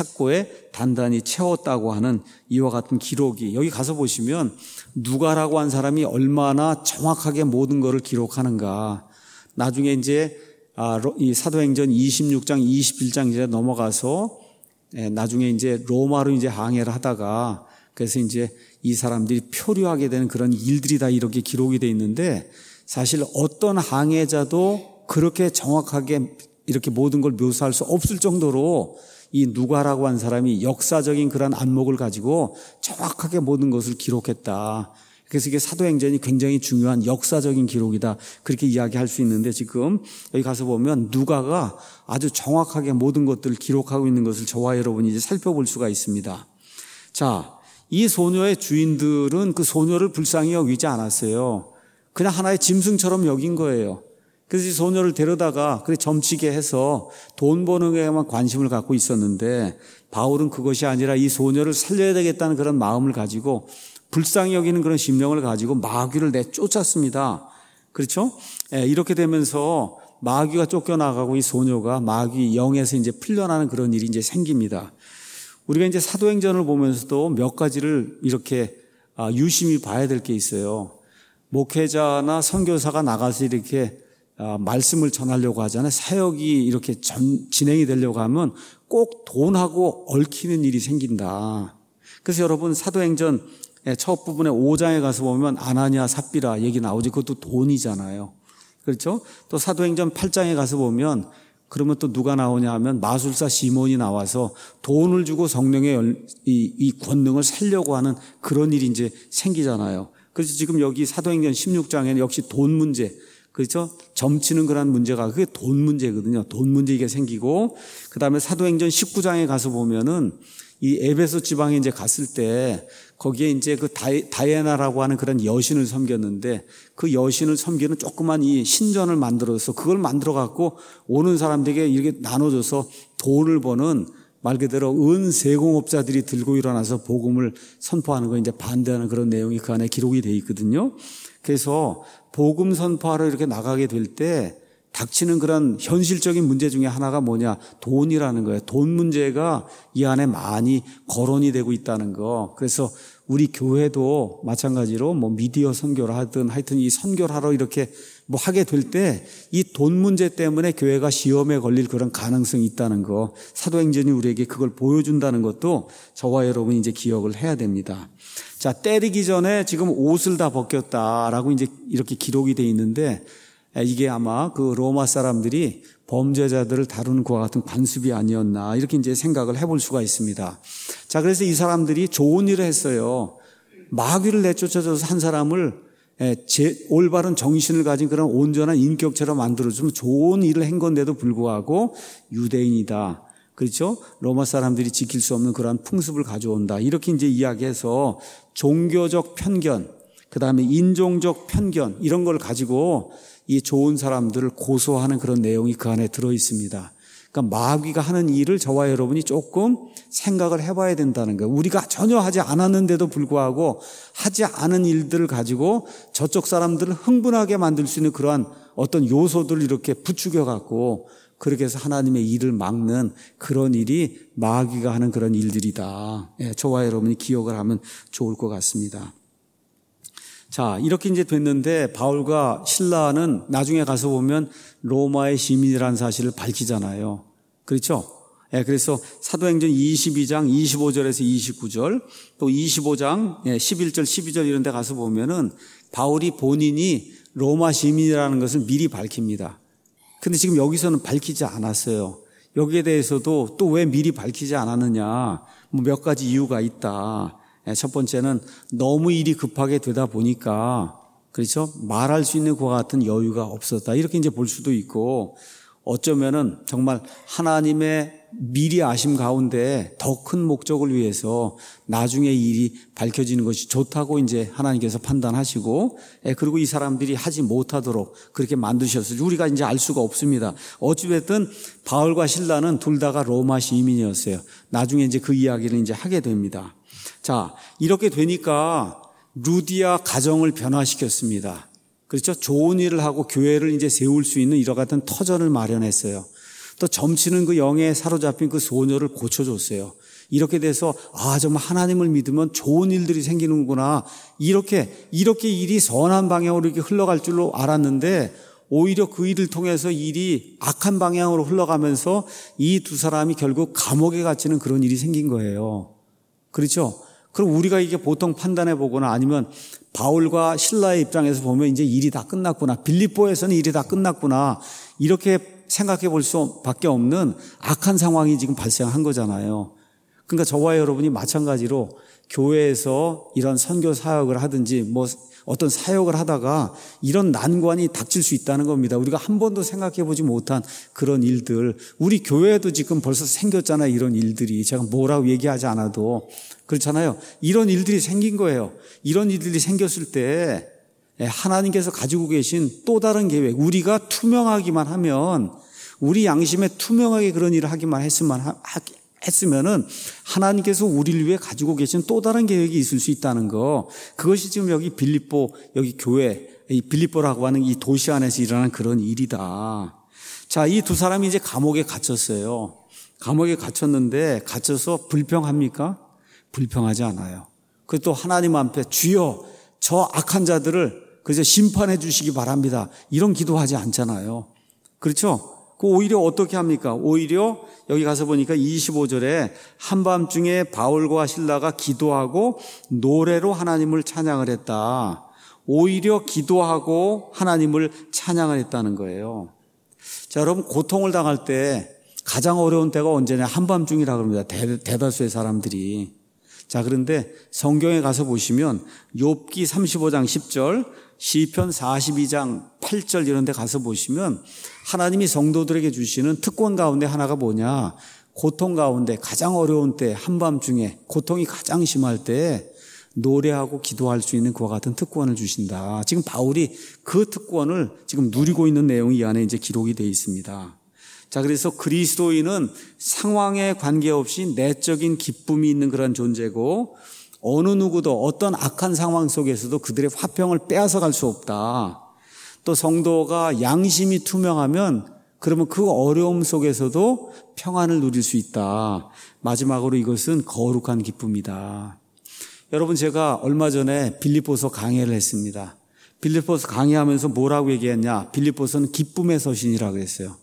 착고에 단단히 채웠다고 하는 이와 같은 기록이, 여기 가서 보시면 누가라고 한 사람이 얼마나 정확하게 모든 것을 기록하는가. 나중에 이제 이 사도행전 이십육 장, 이십일 장 이제 넘어가서 나중에 이제 로마로 이제 항해를 하다가, 그래서 이제 이 사람들이 표류하게 되는 그런 일들이 다 이렇게 기록이 돼 있는데, 사실 어떤 항해자도 그렇게 정확하게 이렇게 모든 걸 묘사할 수 없을 정도로 이 누가라고 한 사람이 역사적인 그런 안목을 가지고 정확하게 모든 것을 기록했다. 그래서 이게 사도행전이 굉장히 중요한 역사적인 기록이다. 그렇게 이야기할 수 있는데, 지금 여기 가서 보면 누가가 아주 정확하게 모든 것들을 기록하고 있는 것을 저와 여러분이 이제 살펴볼 수가 있습니다. 자, 이 소녀의 주인들은 그 소녀를 불쌍히 여기지 않았어요. 그냥 하나의 짐승처럼 여긴 거예요. 그래서 이 소녀를 데려다가 그래 점치게 해서 돈 버는 데에만 관심을 갖고 있었는데, 바울은 그것이 아니라 이 소녀를 살려야 되겠다는 그런 마음을 가지고 불쌍히 여기는 그런 심령을 가지고 마귀를 내쫓았습니다. 그렇죠? 예, 이렇게 되면서 마귀가 쫓겨나가고 이 소녀가 마귀 영에서 이제 풀려나는 그런 일이 이제 생깁니다. 우리가 이제 사도행전을 보면서도 몇 가지를 이렇게 유심히 봐야 될 게 있어요. 목회자나 선교사가 나가서 이렇게 말씀을 전하려고 하잖아요. 사역이 이렇게 전, 진행이 되려고 하면 꼭 돈하고 얽히는 일이 생긴다. 그래서 여러분 사도행전 첫 부분에 오 장에 가서 보면 아나니아 삽비라 얘기 나오지. 그것도 돈이잖아요. 그렇죠? 또 사도행전 팔 장에 가서 보면 그러면 또 누가 나오냐 하면 마술사 시몬이 나와서 돈을 주고 성령의 이, 이 권능을 살려고 하는 그런 일이 이제 생기잖아요. 그래서 지금 여기 사도행전 십육 장에는 역시 돈 문제, 그렇죠? 점치는 그런 문제가 그게 돈 문제거든요. 돈 문제 이게 생기고, 그 다음에 사도행전 십구 장에 가서 보면은 이 에베소 지방에 이제 갔을 때 거기에 이제 그 다이, 다이애나라고 하는 그런 여신을 섬겼는데 그 여신을 섬기는 조그만 이 신전을 만들어서 그걸 만들어 갖고 오는 사람들에게 이렇게 나눠줘서 돈을 버는 말 그대로 은세공업자들이 들고 일어나서 복음을 선포하는 거 이제 반대하는 그런 내용이 그 안에 기록이 되어 있거든요. 그래서 복음 선포하러 이렇게 나가게 될 때 닥치는 그런 현실적인 문제 중에 하나가 뭐냐? 돈이라는 거예요. 돈 문제가 이 안에 많이 거론이 되고 있다는 거. 그래서 우리 교회도 마찬가지로 뭐 미디어 선교를 하든 하여튼 이 선교를 하러 이렇게 뭐 하게 될 때 이 돈 문제 때문에 교회가 시험에 걸릴 그런 가능성이 있다는 거. 사도행전이 우리에게 그걸 보여준다는 것도 저와 여러분이 이제 기억을 해야 됩니다. 자, 때리기 전에 지금 옷을 다 벗겼다라고 이제 이렇게 기록이 돼 있는데 이게 아마 그 로마 사람들이 범죄자들을 다루는 그와 같은 관습이 아니었나 이렇게 이제 생각을 해볼 수가 있습니다. 자, 그래서 이 사람들이 좋은 일을 했어요. 마귀를 내쫓아줘서 한 사람을 제 올바른 정신을 가진 그런 온전한 인격체로 만들어주면 좋은 일을 한 건데도 불구하고 유대인이다. 그렇죠? 로마 사람들이 지킬 수 없는 그러한 풍습을 가져온다. 이렇게 이제 이야기해서 종교적 편견, 그 다음에 인종적 편견 이런 걸 가지고 이 좋은 사람들을 고소하는 그런 내용이 그 안에 들어 있습니다. 그러니까 마귀가 하는 일을 저와 여러분이 조금 생각을 해봐야 된다는 거예요. 우리가 전혀 하지 않았는데도 불구하고 하지 않은 일들을 가지고 저쪽 사람들을 흥분하게 만들 수 있는 그러한 어떤 요소들을 이렇게 부추겨 갖고 그렇게 해서 하나님의 일을 막는 그런 일이 마귀가 하는 그런 일들이다. 예, 저와 여러분이 기억을 하면 좋을 것 같습니다. 자, 이렇게 이제 됐는데 바울과 실라는 나중에 가서 보면 로마의 시민이라는 사실을 밝히잖아요. 그렇죠? 예, 그래서 사도행전 이십이 장 이십오 절에서 이십구 절 또 이십오 장 십일 절 십이 절 이런 데 가서 보면은 바울이 본인이 로마 시민이라는 것을 미리 밝힙니다. 근데 지금 여기서는 밝히지 않았어요. 여기에 대해서도 또 왜 미리 밝히지 않았느냐, 뭐 몇 가지 이유가 있다. 첫 번째는 너무 일이 급하게 되다 보니까, 그렇죠? 말할 수 있는 그와 같은 여유가 없었다. 이렇게 이제 볼 수도 있고, 어쩌면은 정말 하나님의 미리 아심 가운데 더 큰 목적을 위해서 나중에 일이 밝혀지는 것이 좋다고 이제 하나님께서 판단하시고, 그리고 이 사람들이 하지 못하도록 그렇게 만드셨어요. 우리가 이제 알 수가 없습니다. 어찌됐든 바울과 실라는 둘 다가 로마 시민이었어요. 나중에 이제 그 이야기를 이제 하게 됩니다. 자, 이렇게 되니까 루디아 가정을 변화시켰습니다. 그렇죠? 좋은 일을 하고 교회를 이제 세울 수 있는 이와 같은 터전을 마련했어요. 또 점치는 그 영에 사로잡힌 그 소녀를 고쳐줬어요. 이렇게 돼서 아, 정말 하나님을 믿으면 좋은 일들이 생기는구나. 이렇게 이렇게 일이 선한 방향으로 이렇게 흘러갈 줄로 알았는데 오히려 그 일을 통해서 일이 악한 방향으로 흘러가면서 이 두 사람이 결국 감옥에 갇히는 그런 일이 생긴 거예요. 그렇죠? 그럼 우리가 이게 보통 판단해 보거나 아니면 바울과 실라의 입장에서 보면 이제 일이 다 끝났구나. 빌립보에서는 일이 다 끝났구나. 이렇게 생각해 볼 수밖에 없는 악한 상황이 지금 발생한 거잖아요. 그러니까 저와 여러분이 마찬가지로 교회에서 이런 선교 사역을 하든지 뭐 어떤 사역을 하다가 이런 난관이 닥칠 수 있다는 겁니다. 우리가 한 번도 생각해 보지 못한 그런 일들. 우리 교회에도 지금 벌써 생겼잖아요. 이런 일들이. 제가 뭐라고 얘기하지 않아도. 그렇잖아요. 이런 일들이 생긴 거예요. 이런 일들이 생겼을 때 하나님께서 가지고 계신 또 다른 계획. 우리가 투명하기만 하면, 우리 양심에 투명하게 그런 일을 하기만 했으면, 했으면은 하나님께서 우리를 위해 가지고 계신 또 다른 계획이 있을 수 있다는 거. 그것이 지금 여기 빌립보, 여기 교회, 이 빌립보라고 하는 이 도시 안에서 일어나는 그런 일이다. 자, 이 두 사람이 이제 감옥에 갇혔어요. 감옥에 갇혔는데 갇혀서 불평합니까? 불평하지 않아요. 그리고 또 하나님 앞에 주여 저 악한 자들을 그래서 심판해 주시기 바랍니다. 이런 기도하지 않잖아요. 그렇죠? 그 오히려 어떻게 합니까? 오히려 여기 가서 보니까 이십오 절에 한밤중에 바울과 실라가 기도하고 노래로 하나님을 찬양을 했다. 오히려 기도하고 하나님을 찬양을 했다는 거예요. 자, 여러분, 고통을 당할 때 가장 어려운 때가 언제냐? 한밤중이라고 합니다. 대, 대다수의 사람들이. 자, 그런데 성경에 가서 보시면 욥기 삼십오 장 십 절, 시편 사십이 장 팔 절 이런 데 가서 보시면 하나님이 성도들에게 주시는 특권 가운데 하나가 뭐냐? 고통 가운데 가장 어려운 때, 한밤중에 고통이 가장 심할 때 노래하고 기도할 수 있는 그와 같은 특권을 주신다. 지금 바울이 그 특권을 지금 누리고 있는 내용이 이 안에 이제 기록이 되어 있습니다. 자, 그래서 그리스도인은 상황에 관계없이 내적인 기쁨이 있는 그런 존재고 어느 누구도 어떤 악한 상황 속에서도 그들의 화평을 빼앗아 갈 수 없다. 또 성도가 양심이 투명하면 그러면 그 어려움 속에서도 평안을 누릴 수 있다. 마지막으로 이것은 거룩한 기쁨이다. 여러분, 제가 얼마 전에 빌립보서 강해를 했습니다. 빌립보서 강해하면서 뭐라고 얘기했냐? 빌립보서는 기쁨의 서신이라고 했어요.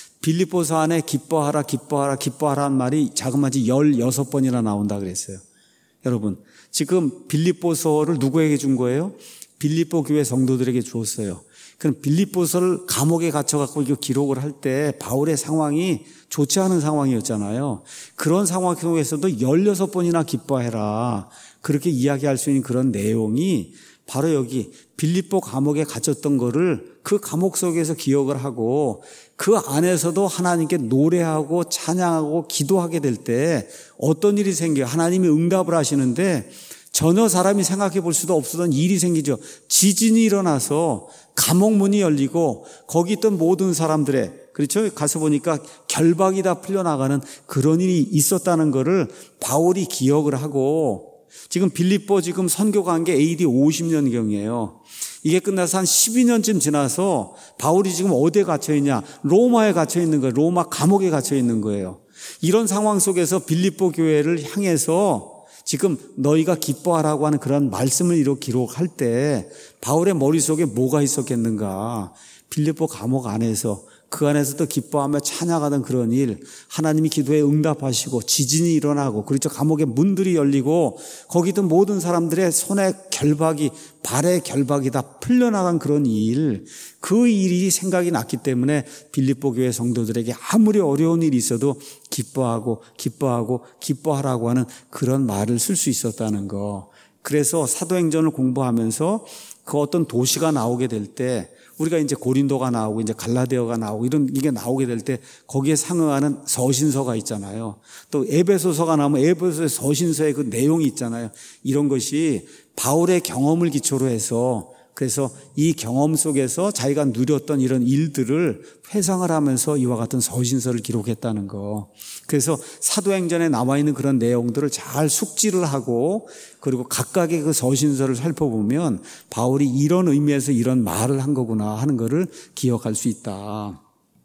빌립보서 안에 기뻐하라, 기뻐하라, 기뻐하라는 말이 자그마치 열여섯 번이나 나온다 그랬어요. 여러분, 지금 빌립보서를 누구에게 준 거예요? 빌립보 교회 성도들에게 주었어요. 그럼 빌립보서를 감옥에 갇혀갖고 이거 기록을 할 때 바울의 상황이 좋지 않은 상황이었잖아요. 그런 상황 속에서도 열여섯 번이나 기뻐해라. 그렇게 이야기할 수 있는 그런 내용이 바로 여기 빌립보 감옥에 갇혔던 거를 그 감옥 속에서 기억을 하고 그 안에서도 하나님께 노래하고 찬양하고 기도하게 될 때 어떤 일이 생겨요? 하나님이 응답을 하시는데 전혀 사람이 생각해 볼 수도 없었던 일이 생기죠. 지진이 일어나서 감옥 문이 열리고 거기 있던 모든 사람들의, 그렇죠? 가서 보니까 결박이 다 풀려나가는 그런 일이 있었다는 거를 바울이 기억을 하고, 지금 빌립보 지금 선교가 한 게 에이디 오십 년경이에요. 이게 끝나서 한 십이 년쯤 지나서 바울이 지금 어디에 갇혀 있냐? 로마에 갇혀 있는 거예요. 로마 감옥에 갇혀 있는 거예요. 이런 상황 속에서 빌립보 교회를 향해서 지금 너희가 기뻐하라고 하는 그런 말씀을 이렇게 기록할 때 바울의 머릿속에 뭐가 있었겠는가? 빌립보 감옥 안에서 그 안에서도 기뻐하며 찬양하던 그런 일, 하나님이 기도에 응답하시고 지진이 일어나고, 그렇죠, 감옥의 문들이 열리고 거기 있던 모든 사람들의 손에 결박이, 발에 결박이 다 풀려나간 그런 일, 그 일이 생각이 났기 때문에 빌립보 교회 성도들에게 아무리 어려운 일이 있어도 기뻐하고 기뻐하고 기뻐하라고 하는 그런 말을 쓸 수 있었다는 거. 그래서 사도행전을 공부하면서 그 어떤 도시가 나오게 될 때, 우리가 이제 고린도가 나오고 이제 갈라디아가 나오고 이런 이게 나오게 될 때 거기에 상응하는 서신서가 있잖아요. 또 에베소서가 나오면 에베소의 서신서의 그 내용이 있잖아요. 이런 것이 바울의 경험을 기초로 해서, 그래서 이 경험 속에서 자기가 누렸던 이런 일들을 회상을 하면서 이와 같은 서신서를 기록했다는 거. 그래서 사도행전에 나와 있는 그런 내용들을 잘 숙지를 하고, 그리고 각각의 그 서신서를 살펴보면 바울이 이런 의미에서 이런 말을 한 거구나 하는 거를 기억할 수 있다.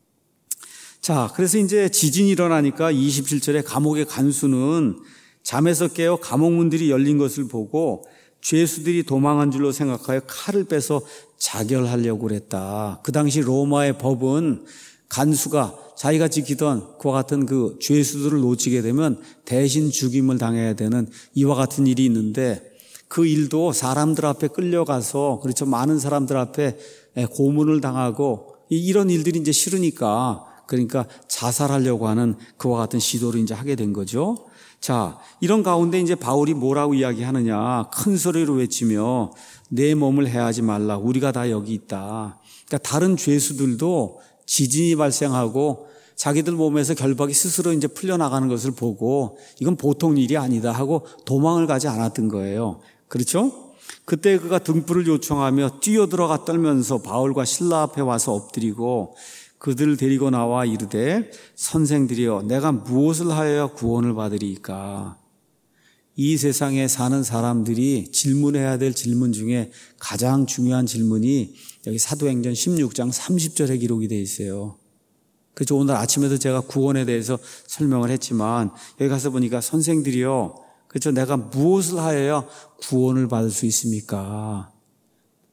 자, 그래서 이제 지진이 일어나니까 이십칠 절에 감옥의 간수는 잠에서 깨어 감옥 문들이 열린 것을 보고 죄수들이 도망한 줄로 생각하여 칼을 빼서 자결하려고 그랬다. 그 당시 로마의 법은 간수가 자기가 지키던 그와 같은 그 죄수들을 놓치게 되면 대신 죽임을 당해야 되는 이와 같은 일이 있는데, 그 일도 사람들 앞에 끌려가서, 그렇죠, 많은 사람들 앞에 고문을 당하고 이런 일들이 이제 싫으니까, 그러니까 자살하려고 하는 그와 같은 시도를 이제 하게 된 거죠. 자, 이런 가운데 이제 바울이 뭐라고 이야기하느냐? 큰 소리로 외치며 내 몸을 해하지 말라. 우리가 다 여기 있다. 그러니까 다른 죄수들도 지진이 발생하고 자기들 몸에서 결박이 스스로 이제 풀려나가는 것을 보고 이건 보통 일이 아니다 하고 도망을 가지 않았던 거예요. 그렇죠? 그때 그가 등불을 요청하며 뛰어들어가 떨면서 바울과 실라 앞에 와서 엎드리고 그들을 데리고 나와 이르되 선생들이여 내가 무엇을 하여야 구원을 받으리이까? 이 세상에 사는 사람들이 질문해야 될 질문 중에 가장 중요한 질문이 여기 사도행전 십육 장 삼십 절에 기록이 되어 있어요. 그래서 오늘 아침에도 제가 구원에 대해서 설명을 했지만 여기 가서 보니까 선생들이요, 그렇죠, 내가 무엇을 하여야 구원을 받을 수 있습니까?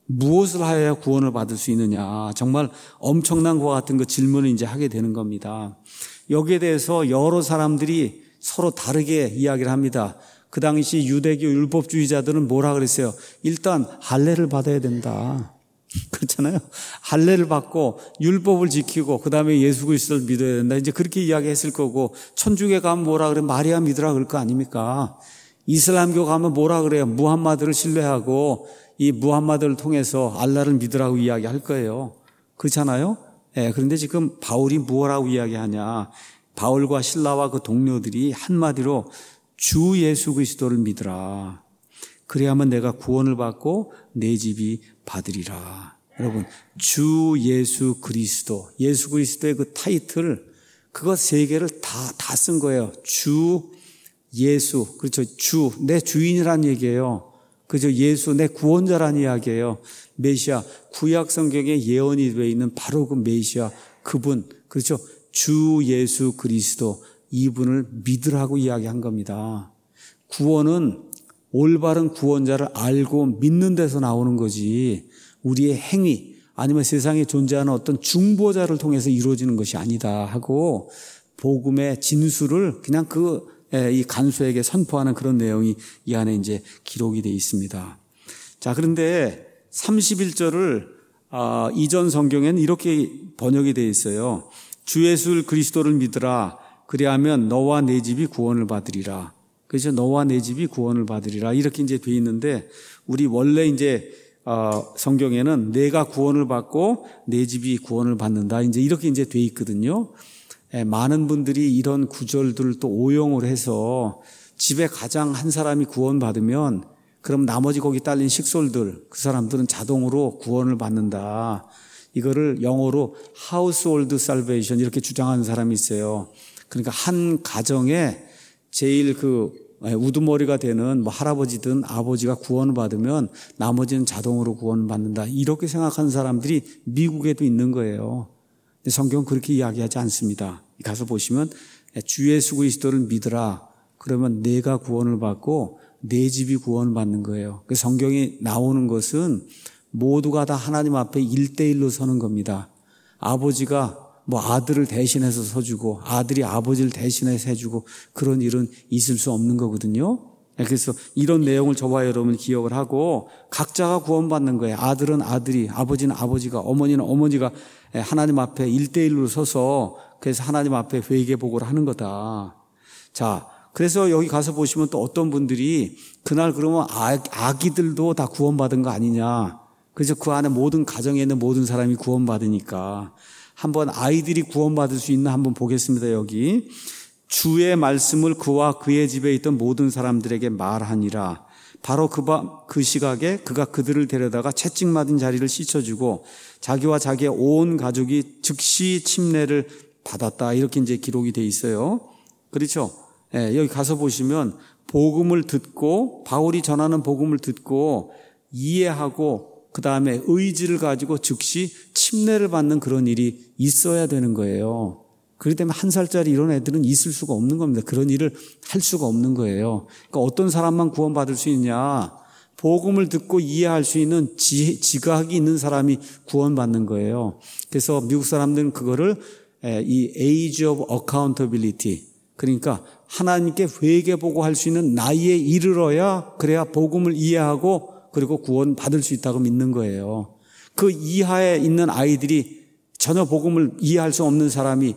무엇을 하여야 구원을 받을 수 있느냐. 정말 엄청난 것과 같은 그 질문을 이제 하게 되는 겁니다. 여기에 대해서 여러 사람들이 서로 다르게 이야기를 합니다. 그 당시 유대교 율법주의자들은 뭐라 그랬어요? 일단 할례를 받아야 된다. 그렇잖아요. 할례를 받고 율법을 지키고 그 다음에 예수 그리스도를 믿어야 된다. 이제 그렇게 이야기했을 거고, 천주교 가면 뭐라 그래? 마리아 믿으라 그럴 거 아닙니까? 이슬람교 가면 뭐라 그래요? 무함마드를 신뢰하고 이 무함마드를 통해서 알라를 믿으라고 이야기할 거예요. 그렇잖아요. 예, 그런데 지금 바울이 뭐라고 이야기하냐? 바울과 실라와 그 동료들이 한마디로 주 예수 그리스도를 믿으라. 그래야만 내가 구원을 받고 내 집이 받으리라. 여러분, 주 예수 그리스도, 예수 그리스도의 그 타이틀, 그거 세 개를 다, 다 쓴 거예요. 주 예수, 그렇죠. 주, 내 주인이란 얘기예요. 그죠. 예수, 내 구원자란 이야기예요. 메시아, 구약 성경에 예언이 되어 있는 바로 그 메시아, 그분, 그렇죠. 주 예수 그리스도, 이분을 믿으라고 이야기한 겁니다. 구원은 올바른 구원자를 알고 믿는 데서 나오는 거지, 우리의 행위 아니면 세상에 존재하는 어떤 중보자를 통해서 이루어지는 것이 아니다 하고, 복음의 진수를 그냥 그 이 간수에게 선포하는 그런 내용이 이 안에 이제 기록이 되어 있습니다. 자, 그런데 삼십일 절을 아, 이전 성경에는 이렇게 번역이 되어 있어요. 주 예수 그리스도를 믿으라. 그리하면 너와 내 집이 구원을 받으리라. 그래서 너와 내 집이 구원을 받으리라. 이렇게 이제 되어 있는데, 우리 원래 이제 어, 성경에는 내가 구원을 받고 내 집이 구원을 받는다. 이제 이렇게 이제 되어 있거든요. 예, 많은 분들이 이런 구절들을 또 오용을 해서 집에 가장 한 사람이 구원받으면 그럼 나머지 거기 딸린 식솔들, 그 사람들은 자동으로 구원을 받는다. 이거를 영어로 household salvation 이렇게 주장하는 사람이 있어요. 그러니까 한 가정에 제일 그 우두머리가 되는 뭐 할아버지든 아버지가 구원을 받으면 나머지는 자동으로 구원을 받는다. 이렇게 생각하는 사람들이 미국에도 있는 거예요. 근데 성경은 그렇게 이야기하지 않습니다. 가서 보시면 주 예수 그리스도를 믿으라. 그러면 내가 구원을 받고 내 집이 구원을 받는 거예요. 그 성경에 나오는 것은 모두가 다 하나님 앞에 일대일로 서는 겁니다. 아버지가 뭐 아들을 대신해서 서주고 아들이 아버지를 대신해서 해주고 그런 일은 있을 수 없는 거거든요. 그래서 이런 내용을 저와 여러분이 기억을 하고 각자가 구원받는 거예요. 아들은 아들이, 아버지는 아버지가, 어머니는 어머니가 하나님 앞에 일대일로 서서 그래서 하나님 앞에 회개복을 하는 거다. 자, 그래서 여기 가서 보시면 또 어떤 분들이 그날 그러면 아기들도 다 구원받은 거 아니냐. 그래서 그 안에 모든 가정에 있는 모든 사람이 구원받으니까 한번 아이들이 구원받을 수 있나 한번 보겠습니다. 여기 주의 말씀을 그와 그의 집에 있던 모든 사람들에게 말하니라. 바로 그, 바, 그 시각에 그가 그들을 데려다가 채찍 맞은 자리를 씻어주고 자기와 자기의 온 가족이 즉시 침례를 받았다. 이렇게 이제 기록이 돼 있어요. 그렇죠? 예, 여기 가서 보시면 복음을 듣고 바울이 전하는 복음을 듣고 이해하고 그 다음에 의지를 가지고 즉시 침례를 받는 그런 일이 있어야 되는 거예요. 그렇기 때문에 한 살짜리 이런 애들은 있을 수가 없는 겁니다. 그런 일을 할 수가 없는 거예요. 그러니까 어떤 사람만 구원받을 수 있냐? 복음을 듣고 이해할 수 있는 지, 지각이 있는 사람이 구원받는 거예요. 그래서 미국 사람들은 그거를 이 age of accountability, 그러니까 하나님께 회개보고 할 수 있는 나이에 이르러야 그래야 복음을 이해하고 그리고 구원받을 수 있다고 믿는 거예요. 그 이하에 있는 아이들이 전혀 복음을 이해할 수 없는 사람이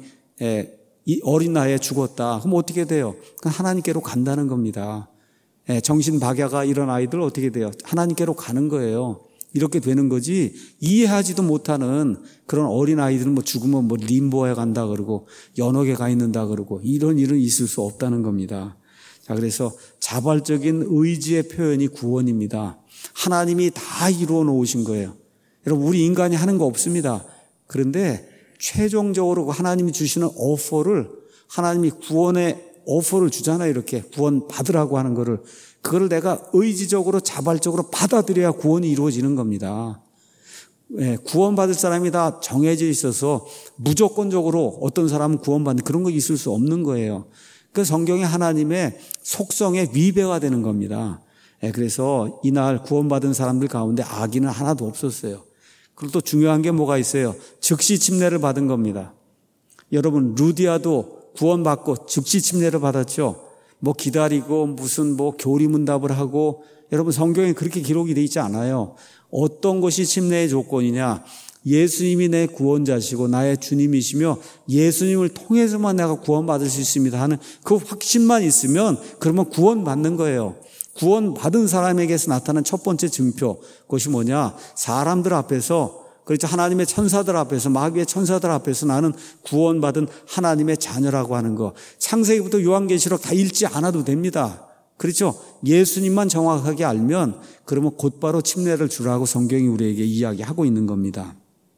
어린 나이에 죽었다. 그럼 어떻게 돼요? 하나님께로 간다는 겁니다. 정신박야가 이런 아이들 어떻게 돼요? 하나님께로 가는 거예요. 이렇게 되는 거지, 이해하지도 못하는 그런 어린 아이들은 뭐 죽으면 뭐 림보에 간다 그러고 연옥에 가 있는다 그러고 이런 일은 있을 수 없다는 겁니다. 자, 그래서 자발적인 의지의 표현이 구원입니다. 하나님이 다 이루어 놓으신 거예요. 여러분, 우리 인간이 하는 거 없습니다. 그런데 최종적으로 하나님이 주시는 오퍼를, 하나님이 구원의 오퍼를 주잖아요. 이렇게 구원 받으라고 하는 거를, 그거를 내가 의지적으로 자발적으로 받아들여야 구원이 이루어지는 겁니다. 예, 구원받을 사람이 다 정해져 있어서 무조건적으로 어떤 사람은 구원받는 그런 거 있을 수 없는 거예요. 그 성경이 하나님의 속성에 위배가 되는 겁니다. 그래서 이날 구원받은 사람들 가운데 악인은 하나도 없었어요. 그리고 또 중요한 게 뭐가 있어요? 즉시 침례를 받은 겁니다. 여러분, 루디아도 구원받고 즉시 침례를 받았죠. 뭐 기다리고 무슨 뭐 교리문답을 하고, 여러분 성경에 그렇게 기록이 되어 있지 않아요. 어떤 것이 침례의 조건이냐? 예수님이 내 구원자시고 나의 주님이시며 예수님을 통해서만 내가 구원받을 수 있습니다 하는 그 확신만 있으면 그러면 구원받는 거예요. 구원받은 사람에게서 나타난 첫 번째 증표, 그것이 뭐냐? 사람들 앞에서, 그렇죠, 하나님의 천사들 앞에서, 마귀의 천사들 앞에서 나는 구원받은 하나님의 자녀라고 하는 거. 창세기부터 요한계시록 다 읽지 않아도 됩니다. 그렇죠? 예수님만 정확하게 알면 그러면 곧바로 침례를 주라고 성경이 우리에게 이야기하고 있는 겁니다.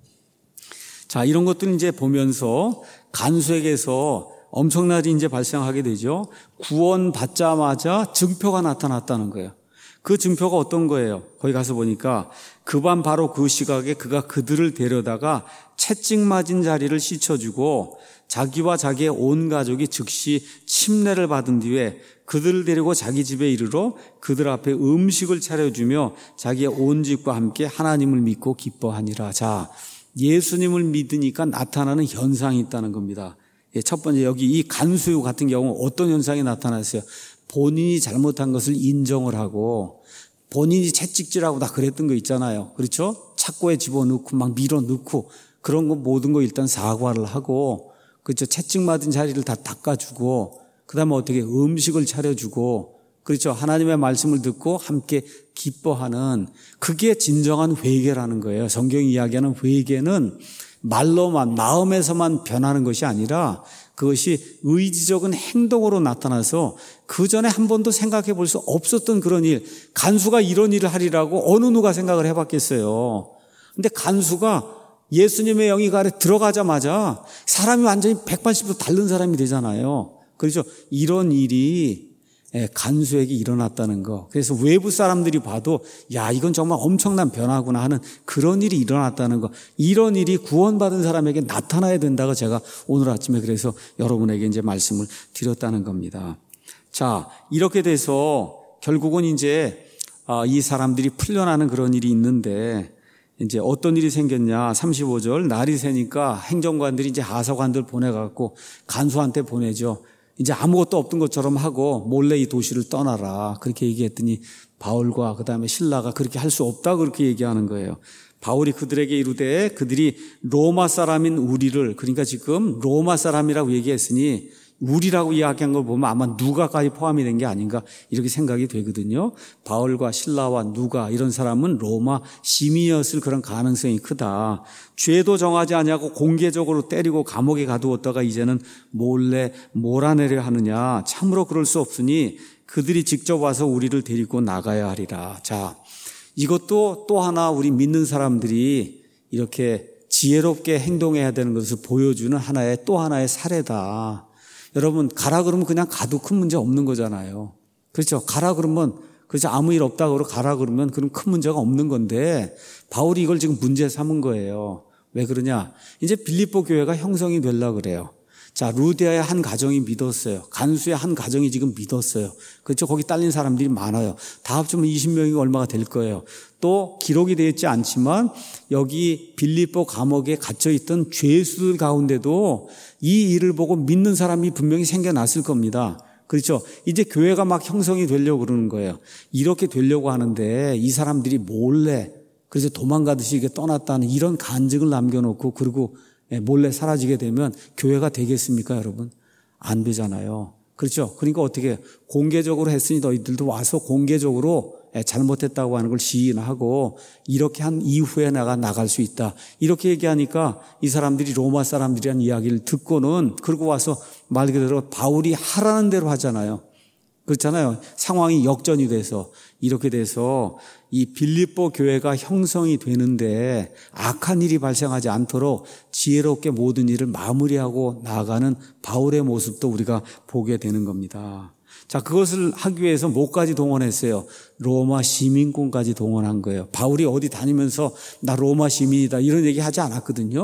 자, 이런 것들을 이제 보면서 간수에게서 엄청나게 이제 발생하게 되죠. 구원받자마자 증표가 나타났다는 거예요. 그 증표가 어떤 거예요? 거기 가서 보니까 그 밤 바로 그 시각에 그가 그들을 데려다가 채찍 맞은 자리를 씻어주고 자기와 자기의 온 가족이 즉시 침례를 받은 뒤에 그들을 데리고 자기 집에 이르러 그들 앞에 음식을 차려주며 자기의 온 집과 함께 하나님을 믿고 기뻐하니라. 자, 예수님을 믿으니까 나타나는 현상이 있다는 겁니다. 첫 번째, 여기 이 간수 같은 경우 어떤 현상이 나타났어요? 본인이 잘못한 것을 인정을 하고 본인이 채찍질하고 다 그랬던 거 있잖아요. 그렇죠? 착고에 집어넣고 막 밀어넣고 그런 거 모든 거 일단 사과를 하고, 그렇죠? 채찍 맞은 자리를 다 닦아주고, 그 다음에 어떻게 음식을 차려주고, 그렇죠? 하나님의 말씀을 듣고 함께 기뻐하는, 그게 진정한 회개라는 거예요. 성경이 이야기하는 회개는 말로만, 마음에서만 변하는 것이 아니라 그것이 의지적인 행동으로 나타나서 그 전에 한 번도 생각해 볼 수 없었던 그런 일, 간수가 이런 일을 하리라고 어느 누가 생각을 해봤겠어요. 근데 간수가 예수님의 영이 그 아래 들어가자마자 사람이 완전히 백팔십 도 다른 사람이 되잖아요. 그렇죠? 이런 일이 간수에게 일어났다는 거. 그래서 외부 사람들이 봐도 야, 이건 정말 엄청난 변화구나 하는 그런 일이 일어났다는 거. 이런 일이 구원받은 사람에게 나타나야 된다고 제가 오늘 아침에 그래서 여러분에게 이제 말씀을 드렸다는 겁니다. 자, 이렇게 돼서 결국은 이제 이 사람들이 풀려나는 그런 일이 있는데, 이제 어떤 일이 생겼냐? 삼십오 절, 날이 새니까 행정관들이 이제 하사관들 보내갖고 간수한테 보내죠. 이제 아무것도 없던 것처럼 하고 몰래 이 도시를 떠나라. 그렇게 얘기했더니 바울과 그 다음에 신라가 그렇게 할 수 없다 그렇게 얘기하는 거예요. 바울이 그들에게 이르되 그들이 로마 사람인 우리를, 그러니까 지금 로마 사람이라고 얘기했으니 우리라고 이야기한 걸 보면 아마 누가까지 포함이 된 게 아닌가 이렇게 생각이 되거든요. 바울과 신라와 누가 이런 사람은 로마 시민이었을 그런 가능성이 크다. 죄도 정하지 않냐고 공개적으로 때리고 감옥에 가두었다가 이제는 몰래 몰아내려 하느냐. 참으로 그럴 수 없으니 그들이 직접 와서 우리를 데리고 나가야 하리라. 자, 이것도 또 하나 우리 믿는 사람들이 이렇게 지혜롭게 행동해야 되는 것을 보여주는 하나의 또 하나의 사례다. 여러분, 가라 그러면 그냥 가도 큰 문제 없는 거잖아요. 그렇죠? 가라 그러면, 그렇죠? 아무 일 없다고 그러고 가라 그러면 그럼 큰 문제가 없는 건데, 바울이 이걸 지금 문제 삼은 거예요. 왜 그러냐? 이제 빌립보 교회가 형성이 되려고 그래요. 자, 루디아의 한 가정이 믿었어요. 간수의 한 가정이 지금 믿었어요. 그렇죠? 거기 딸린 사람들이 많아요. 다 합치면 이십 명이 얼마가 될 거예요. 또 기록이 되어 있지 않지만 여기 빌립보 감옥에 갇혀있던 죄수들 가운데도 이 일을 보고 믿는 사람이 분명히 생겨났을 겁니다. 그렇죠? 이제 교회가 막 형성이 되려고 그러는 거예요. 이렇게 되려고 하는데 이 사람들이 몰래, 그래서 도망가듯이 이게 떠났다는 이런 간증을 남겨놓고 그리고 몰래 사라지게 되면 교회가 되겠습니까, 여러분? 안 되잖아요. 그렇죠? 그러니까 어떻게 공개적으로 했으니 너희들도 와서 공개적으로 잘못했다고 하는 걸 시인하고 이렇게 한 이후에 내가 나갈 수 있다. 이렇게 얘기하니까 이 사람들이 로마 사람들이란 이야기를 듣고는 그러고 와서 말 그대로 바울이 하라는 대로 하잖아요. 그렇잖아요. 상황이 역전이 돼서 이렇게 돼서 이 빌립보 교회가 형성이 되는데 악한 일이 발생하지 않도록 지혜롭게 모든 일을 마무리하고 나아가는 바울의 모습도 우리가 보게 되는 겁니다. 자, 그것을 하기 위해서 뭐까지 동원했어요? 로마 시민권까지 동원한 거예요. 바울이 어디 다니면서 나 로마 시민이다 이런 얘기 하지 않았거든요.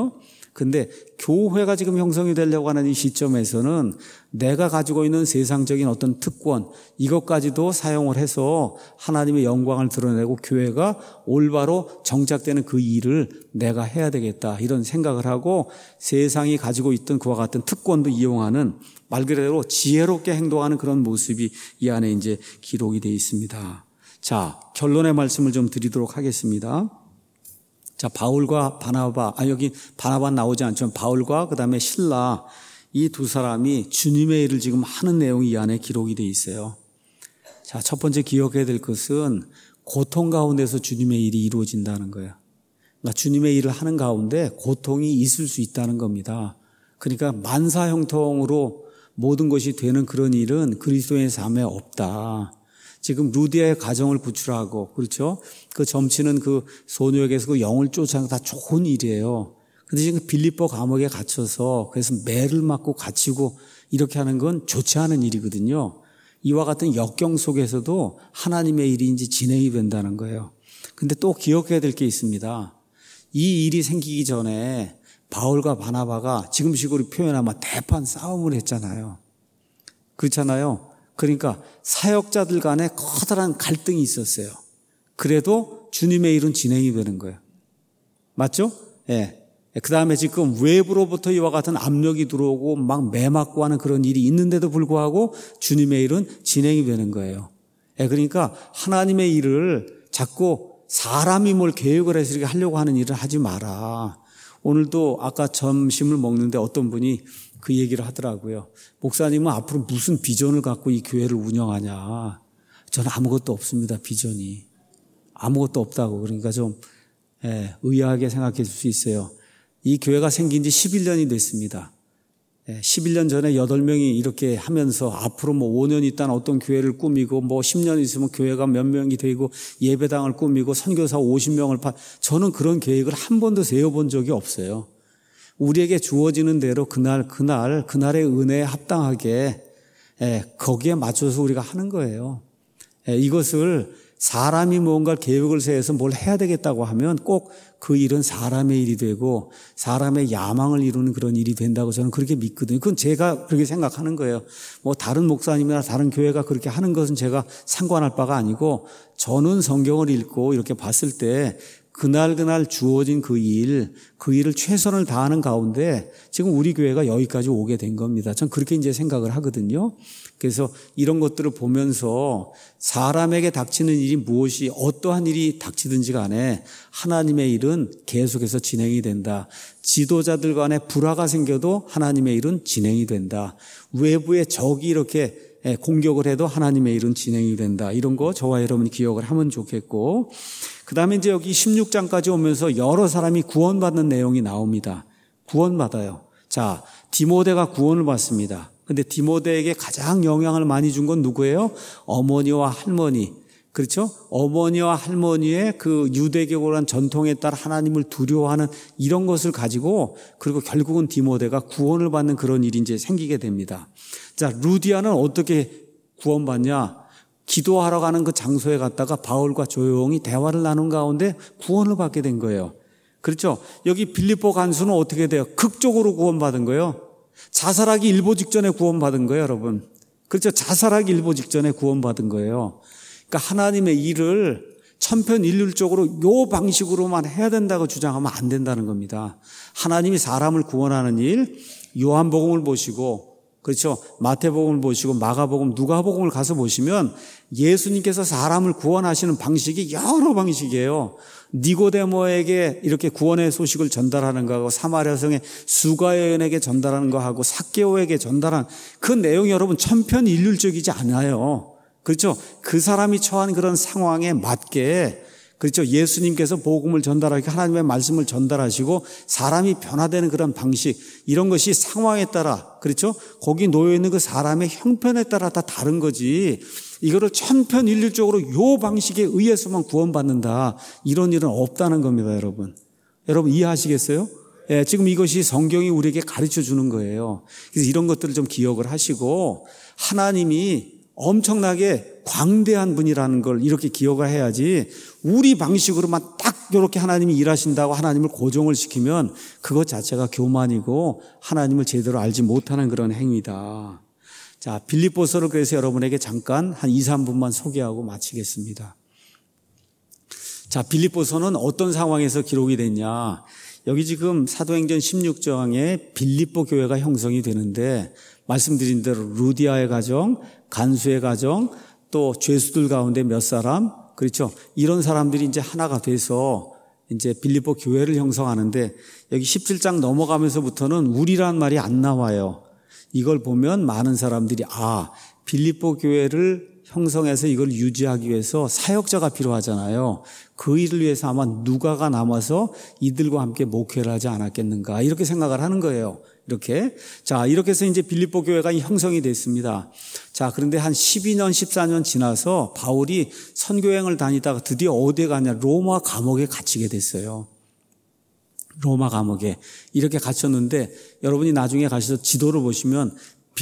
근데 교회가 지금 형성이 되려고 하는 이 시점에서는 내가 가지고 있는 세상적인 어떤 특권, 이것까지도 사용을 해서 하나님의 영광을 드러내고 교회가 올바로 정착되는 그 일을 내가 해야 되겠다, 이런 생각을 하고 세상이 가지고 있던 그와 같은 특권도 이용하는, 말 그대로 지혜롭게 행동하는 그런 모습이 이 안에 이제 기록이 되어 있습니다. 자, 결론의 말씀을 좀 드리도록 하겠습니다. 자, 바울과 바나바, 아, 여기 바나바 나오지 않지만 바울과 그 다음에 실라, 이 두 사람이 주님의 일을 지금 하는 내용이 이 안에 기록이 되어 있어요. 자, 첫 번째 기억해야 될 것은 고통 가운데서 주님의 일이 이루어진다는 거예요. 그러니까 주님의 일을 하는 가운데 고통이 있을 수 있다는 겁니다. 그러니까 만사형통으로 모든 것이 되는 그런 일은 그리스도의 삶에 없다. 지금 루디아의 가정을 구출하고, 그렇죠? 그 점치는 그 소녀에게서 그 영을 쫓아내는 다 좋은 일이에요. 근데 지금 빌립보 감옥에 갇혀서 그래서 매를 맞고 갇히고 이렇게 하는 건 좋지 않은 일이거든요. 이와 같은 역경 속에서도 하나님의 일이 이제 진행이 된다는 거예요. 근데 또 기억해야 될 게 있습니다. 이 일이 생기기 전에 바울과 바나바가 지금식으로 표현하면 대판 싸움을 했잖아요. 그렇잖아요. 그러니까 사역자들 간에 커다란 갈등이 있었어요. 그래도 주님의 일은 진행이 되는 거예요. 맞죠? 예. 그 다음에 지금 외부로부터 이와 같은 압력이 들어오고 막 매맞고 하는 그런 일이 있는데도 불구하고 주님의 일은 진행이 되는 거예요. 예. 그러니까 하나님의 일을 자꾸 사람이 뭘 계획을 해서 이렇게 하려고 하는 일을 하지 마라. 오늘도 아까 점심을 먹는데 어떤 분이 그 얘기를 하더라고요. 목사님은 앞으로 무슨 비전을 갖고 이 교회를 운영하냐. 저는 아무것도 없습니다, 비전이. 아무것도 없다고. 그러니까 좀 예, 의아하게 생각해 줄 수 있어요. 이 교회가 생긴 지 십일 년이 됐습니다. 예, 십일 년 전에 여덟 명이 이렇게 하면서 앞으로 뭐 오 년 있다는 어떤 교회를 꾸미고 뭐 십 년 있으면 교회가 몇 명이 되고 예배당을 꾸미고 선교사 오십 명을 파, 저는 그런 계획을 한 번도 세워본 적이 없어요. 우리에게 주어지는 대로 그날 그날 그날의 은혜에 합당하게 예, 거기에 맞춰서 우리가 하는 거예요. 예, 이것을 사람이 뭔가 계획을 세워서 뭘 해야 되겠다고 하면 꼭 그 일은 사람의 일이 되고 사람의 야망을 이루는 그런 일이 된다고 저는 그렇게 믿거든요. 그건 제가 그렇게 생각하는 거예요. 뭐 다른 목사님이나 다른 교회가 그렇게 하는 것은 제가 상관할 바가 아니고 저는 성경을 읽고 이렇게 봤을 때 그날 그날 주어진 그 일, 그 일을 최선을 다하는 가운데 지금 우리 교회가 여기까지 오게 된 겁니다. 전 그렇게 이제 생각을 하거든요. 그래서 이런 것들을 보면서 사람에게 닥치는 일이 무엇이 어떠한 일이 닥치든지 간에 하나님의 일은 계속해서 진행이 된다. 지도자들 간에 불화가 생겨도 하나님의 일은 진행이 된다. 외부의 적이 이렇게 공격을 해도 하나님의 일은 진행이 된다. 이런 거 저와 여러분이 기억을 하면 좋겠고, 그 다음에 이제 여기 십육 장까지 오면서 여러 사람이 구원받는 내용이 나옵니다. 구원받아요. 자, 디모데가 구원을 받습니다. 근데 디모데에게 가장 영향을 많이 준 건 누구예요? 어머니와 할머니. 그렇죠? 어머니와 할머니의 그 유대교란 전통에 따라 하나님을 두려워하는 이런 것을 가지고, 그리고 결국은 디모데가 구원을 받는 그런 일이 이제 생기게 됩니다. 자, 루디아는 어떻게 구원받냐? 기도하러 가는 그 장소에 갔다가 바울과 조용히 대화를 나눈 가운데 구원을 받게 된 거예요. 그렇죠? 여기 빌립보 간수는 어떻게 돼요? 극적으로 구원받은 거예요. 자살하기 일보 직전에 구원받은 거예요, 여러분. 그렇죠? 자살하기 일보 직전에 구원받은 거예요. 그러니까 하나님의 일을 천편일률적으로 요 방식으로만 해야 된다고 주장하면 안 된다는 겁니다. 하나님이 사람을 구원하는 일, 요한복음을 보시고, 그렇죠? 마태복음을 보시고 마가복음, 누가복음을 가서 보시면 예수님께서 사람을 구원하시는 방식이 여러 방식이에요. 니고데모에게 이렇게 구원의 소식을 전달하는 거하고 사마리아 성의 수가 여인에게 전달하는 거하고 삭개오에게 전달한 그 내용이 여러분 천편일률적이지 않아요. 그렇죠? 그 사람이 처한 그런 상황에 맞게, 그렇죠? 예수님께서 복음을 전달하고 하나님의 말씀을 전달하시고 사람이 변화되는 그런 방식, 이런 것이 상황에 따라, 그렇죠? 거기 놓여 있는 그 사람의 형편에 따라 다 다른 거지. 이거를 천편일률적으로 요 방식에 의해서만 구원받는다, 이런 일은 없다는 겁니다, 여러분. 여러분 이해하시겠어요? 예, 지금 이것이 성경이 우리에게 가르쳐 주는 거예요. 그래서 이런 것들을 좀 기억을 하시고, 하나님이 엄청나게 광대한 분이라는 걸 이렇게 기억을 해야지 우리 방식으로만 딱 이렇게 하나님이 일하신다고 하나님을 고정을 시키면 그것 자체가 교만이고 하나님을 제대로 알지 못하는 그런 행위다. 자, 빌립보서를 그래서 여러분에게 잠깐 한 이, 삼 분만 소개하고 마치겠습니다. 자, 빌립보서는 어떤 상황에서 기록이 됐냐. 여기 지금 사도행전 십육 장에 빌립보 교회가 형성이 되는데 말씀드린 대로 루디아의 가정, 간수의 가정, 또 죄수들 가운데 몇 사람, 그렇죠. 이런 사람들이 이제 하나가 돼서 이제 빌립보 교회를 형성하는데 여기 십칠 장 넘어가면서부터는 우리란 말이 안 나와요. 이걸 보면 많은 사람들이 아, 빌립보 교회를 형성해서 이걸 유지하기 위해서 사역자가 필요하잖아요. 그 일을 위해서 아마 누가가 남아서 이들과 함께 목회를 하지 않았겠는가 이렇게 생각을 하는 거예요. 이렇게. 자, 이렇게 해서 이제 빌립보 교회가 형성이 됐습니다. 자, 그런데 한 십이 년, 십사 년 지나서 바울이 선교행을 다니다가 드디어 어디에 가냐? 로마 감옥에 갇히게 됐어요. 로마 감옥에. 이렇게 갇혔는데 여러분이 나중에 가셔서 지도를 보시면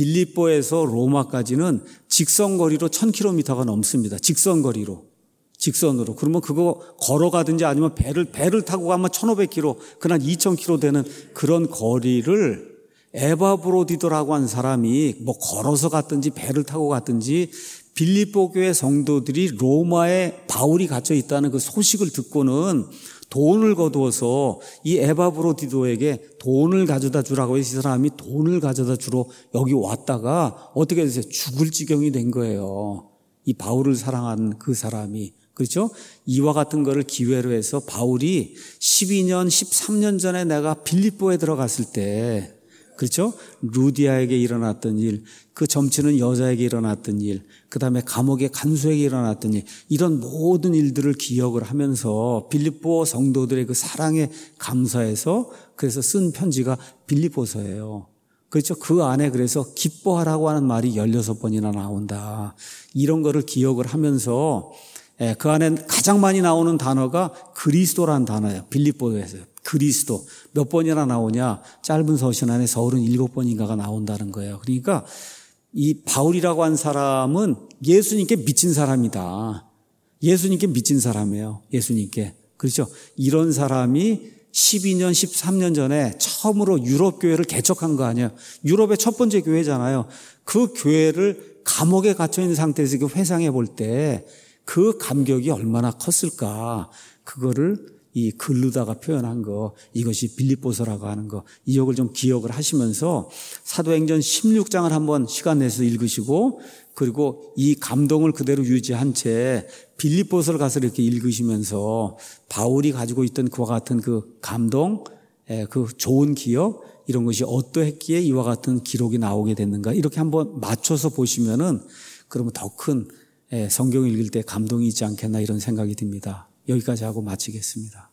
빌립보에서 로마까지는 직선거리로 천 킬로미터가 넘습니다. 직선거리로. 직선으로. 그러면 그거 걸어가든지 아니면 배를, 배를 타고 가면 천오백 킬로미터, 그날 이천 킬로미터 되는 그런 거리를 에바브로디도라고 한 사람이 뭐 걸어서 갔든지 배를 타고 갔든지 빌립보 교회 성도들이 로마에 바울이 갇혀 있다는 그 소식을 듣고는 돈을 거두어서 이 에바브로디도에게 돈을 가져다 주라고 해서 이 사람이 돈을 가져다 주러 여기 왔다가 어떻게 됐어요? 죽을 지경이 된 거예요. 이 바울을 사랑하는 그 사람이. 그렇죠? 이와 같은 거를 기회로 해서 바울이 십이 년, 십삼 년 전에 내가 빌립보에 들어갔을 때 그렇죠? 루디아에게 일어났던 일, 그 점치는 여자에게 일어났던 일, 그 다음에 감옥의 간수에게 일어났던 일, 이런 모든 일들을 기억을 하면서 빌립보 성도들의 그 사랑에 감사해서 그래서 쓴 편지가 빌립보서예요. 그렇죠? 그 안에 그래서 기뻐하라고 하는 말이 열여섯 번이나 나온다. 이런 거를 기억을 하면서 그 안에 가장 많이 나오는 단어가 그리스도라는 단어예요. 빌립보에서. 그리스도. 몇 번이나 나오냐? 짧은 서신 안에 서른일곱 번인가가 나온다는 거예요. 그러니까 이 바울이라고 한 사람은 예수님께 미친 사람이다. 예수님께 미친 사람이에요. 예수님께. 그렇죠? 이런 사람이 십이 년, 십삼 년 전에 처음으로 유럽 교회를 개척한 거 아니에요. 유럽의 첫 번째 교회잖아요. 그 교회를 감옥에 갇혀 있는 상태에서 회상해 볼 때 그 감격이 얼마나 컸을까. 그거를 이 글루다가 표현한 거, 이것이 빌립보서라고 하는 거, 이역을 좀 기억을 하시면서 사도행전 십육 장을 한번 시간 내서 읽으시고 그리고 이 감동을 그대로 유지한 채 빌립보서를 가서 이렇게 읽으시면서 바울이 가지고 있던 그와 같은 그 감동, 그 좋은 기억, 이런 것이 어떠했기에 이와 같은 기록이 나오게 됐는가 이렇게 한번 맞춰서 보시면은 그러면 더 큰 성경을 읽을 때 감동이 있지 않겠나 이런 생각이 듭니다. 여기까지 하고 마치겠습니다.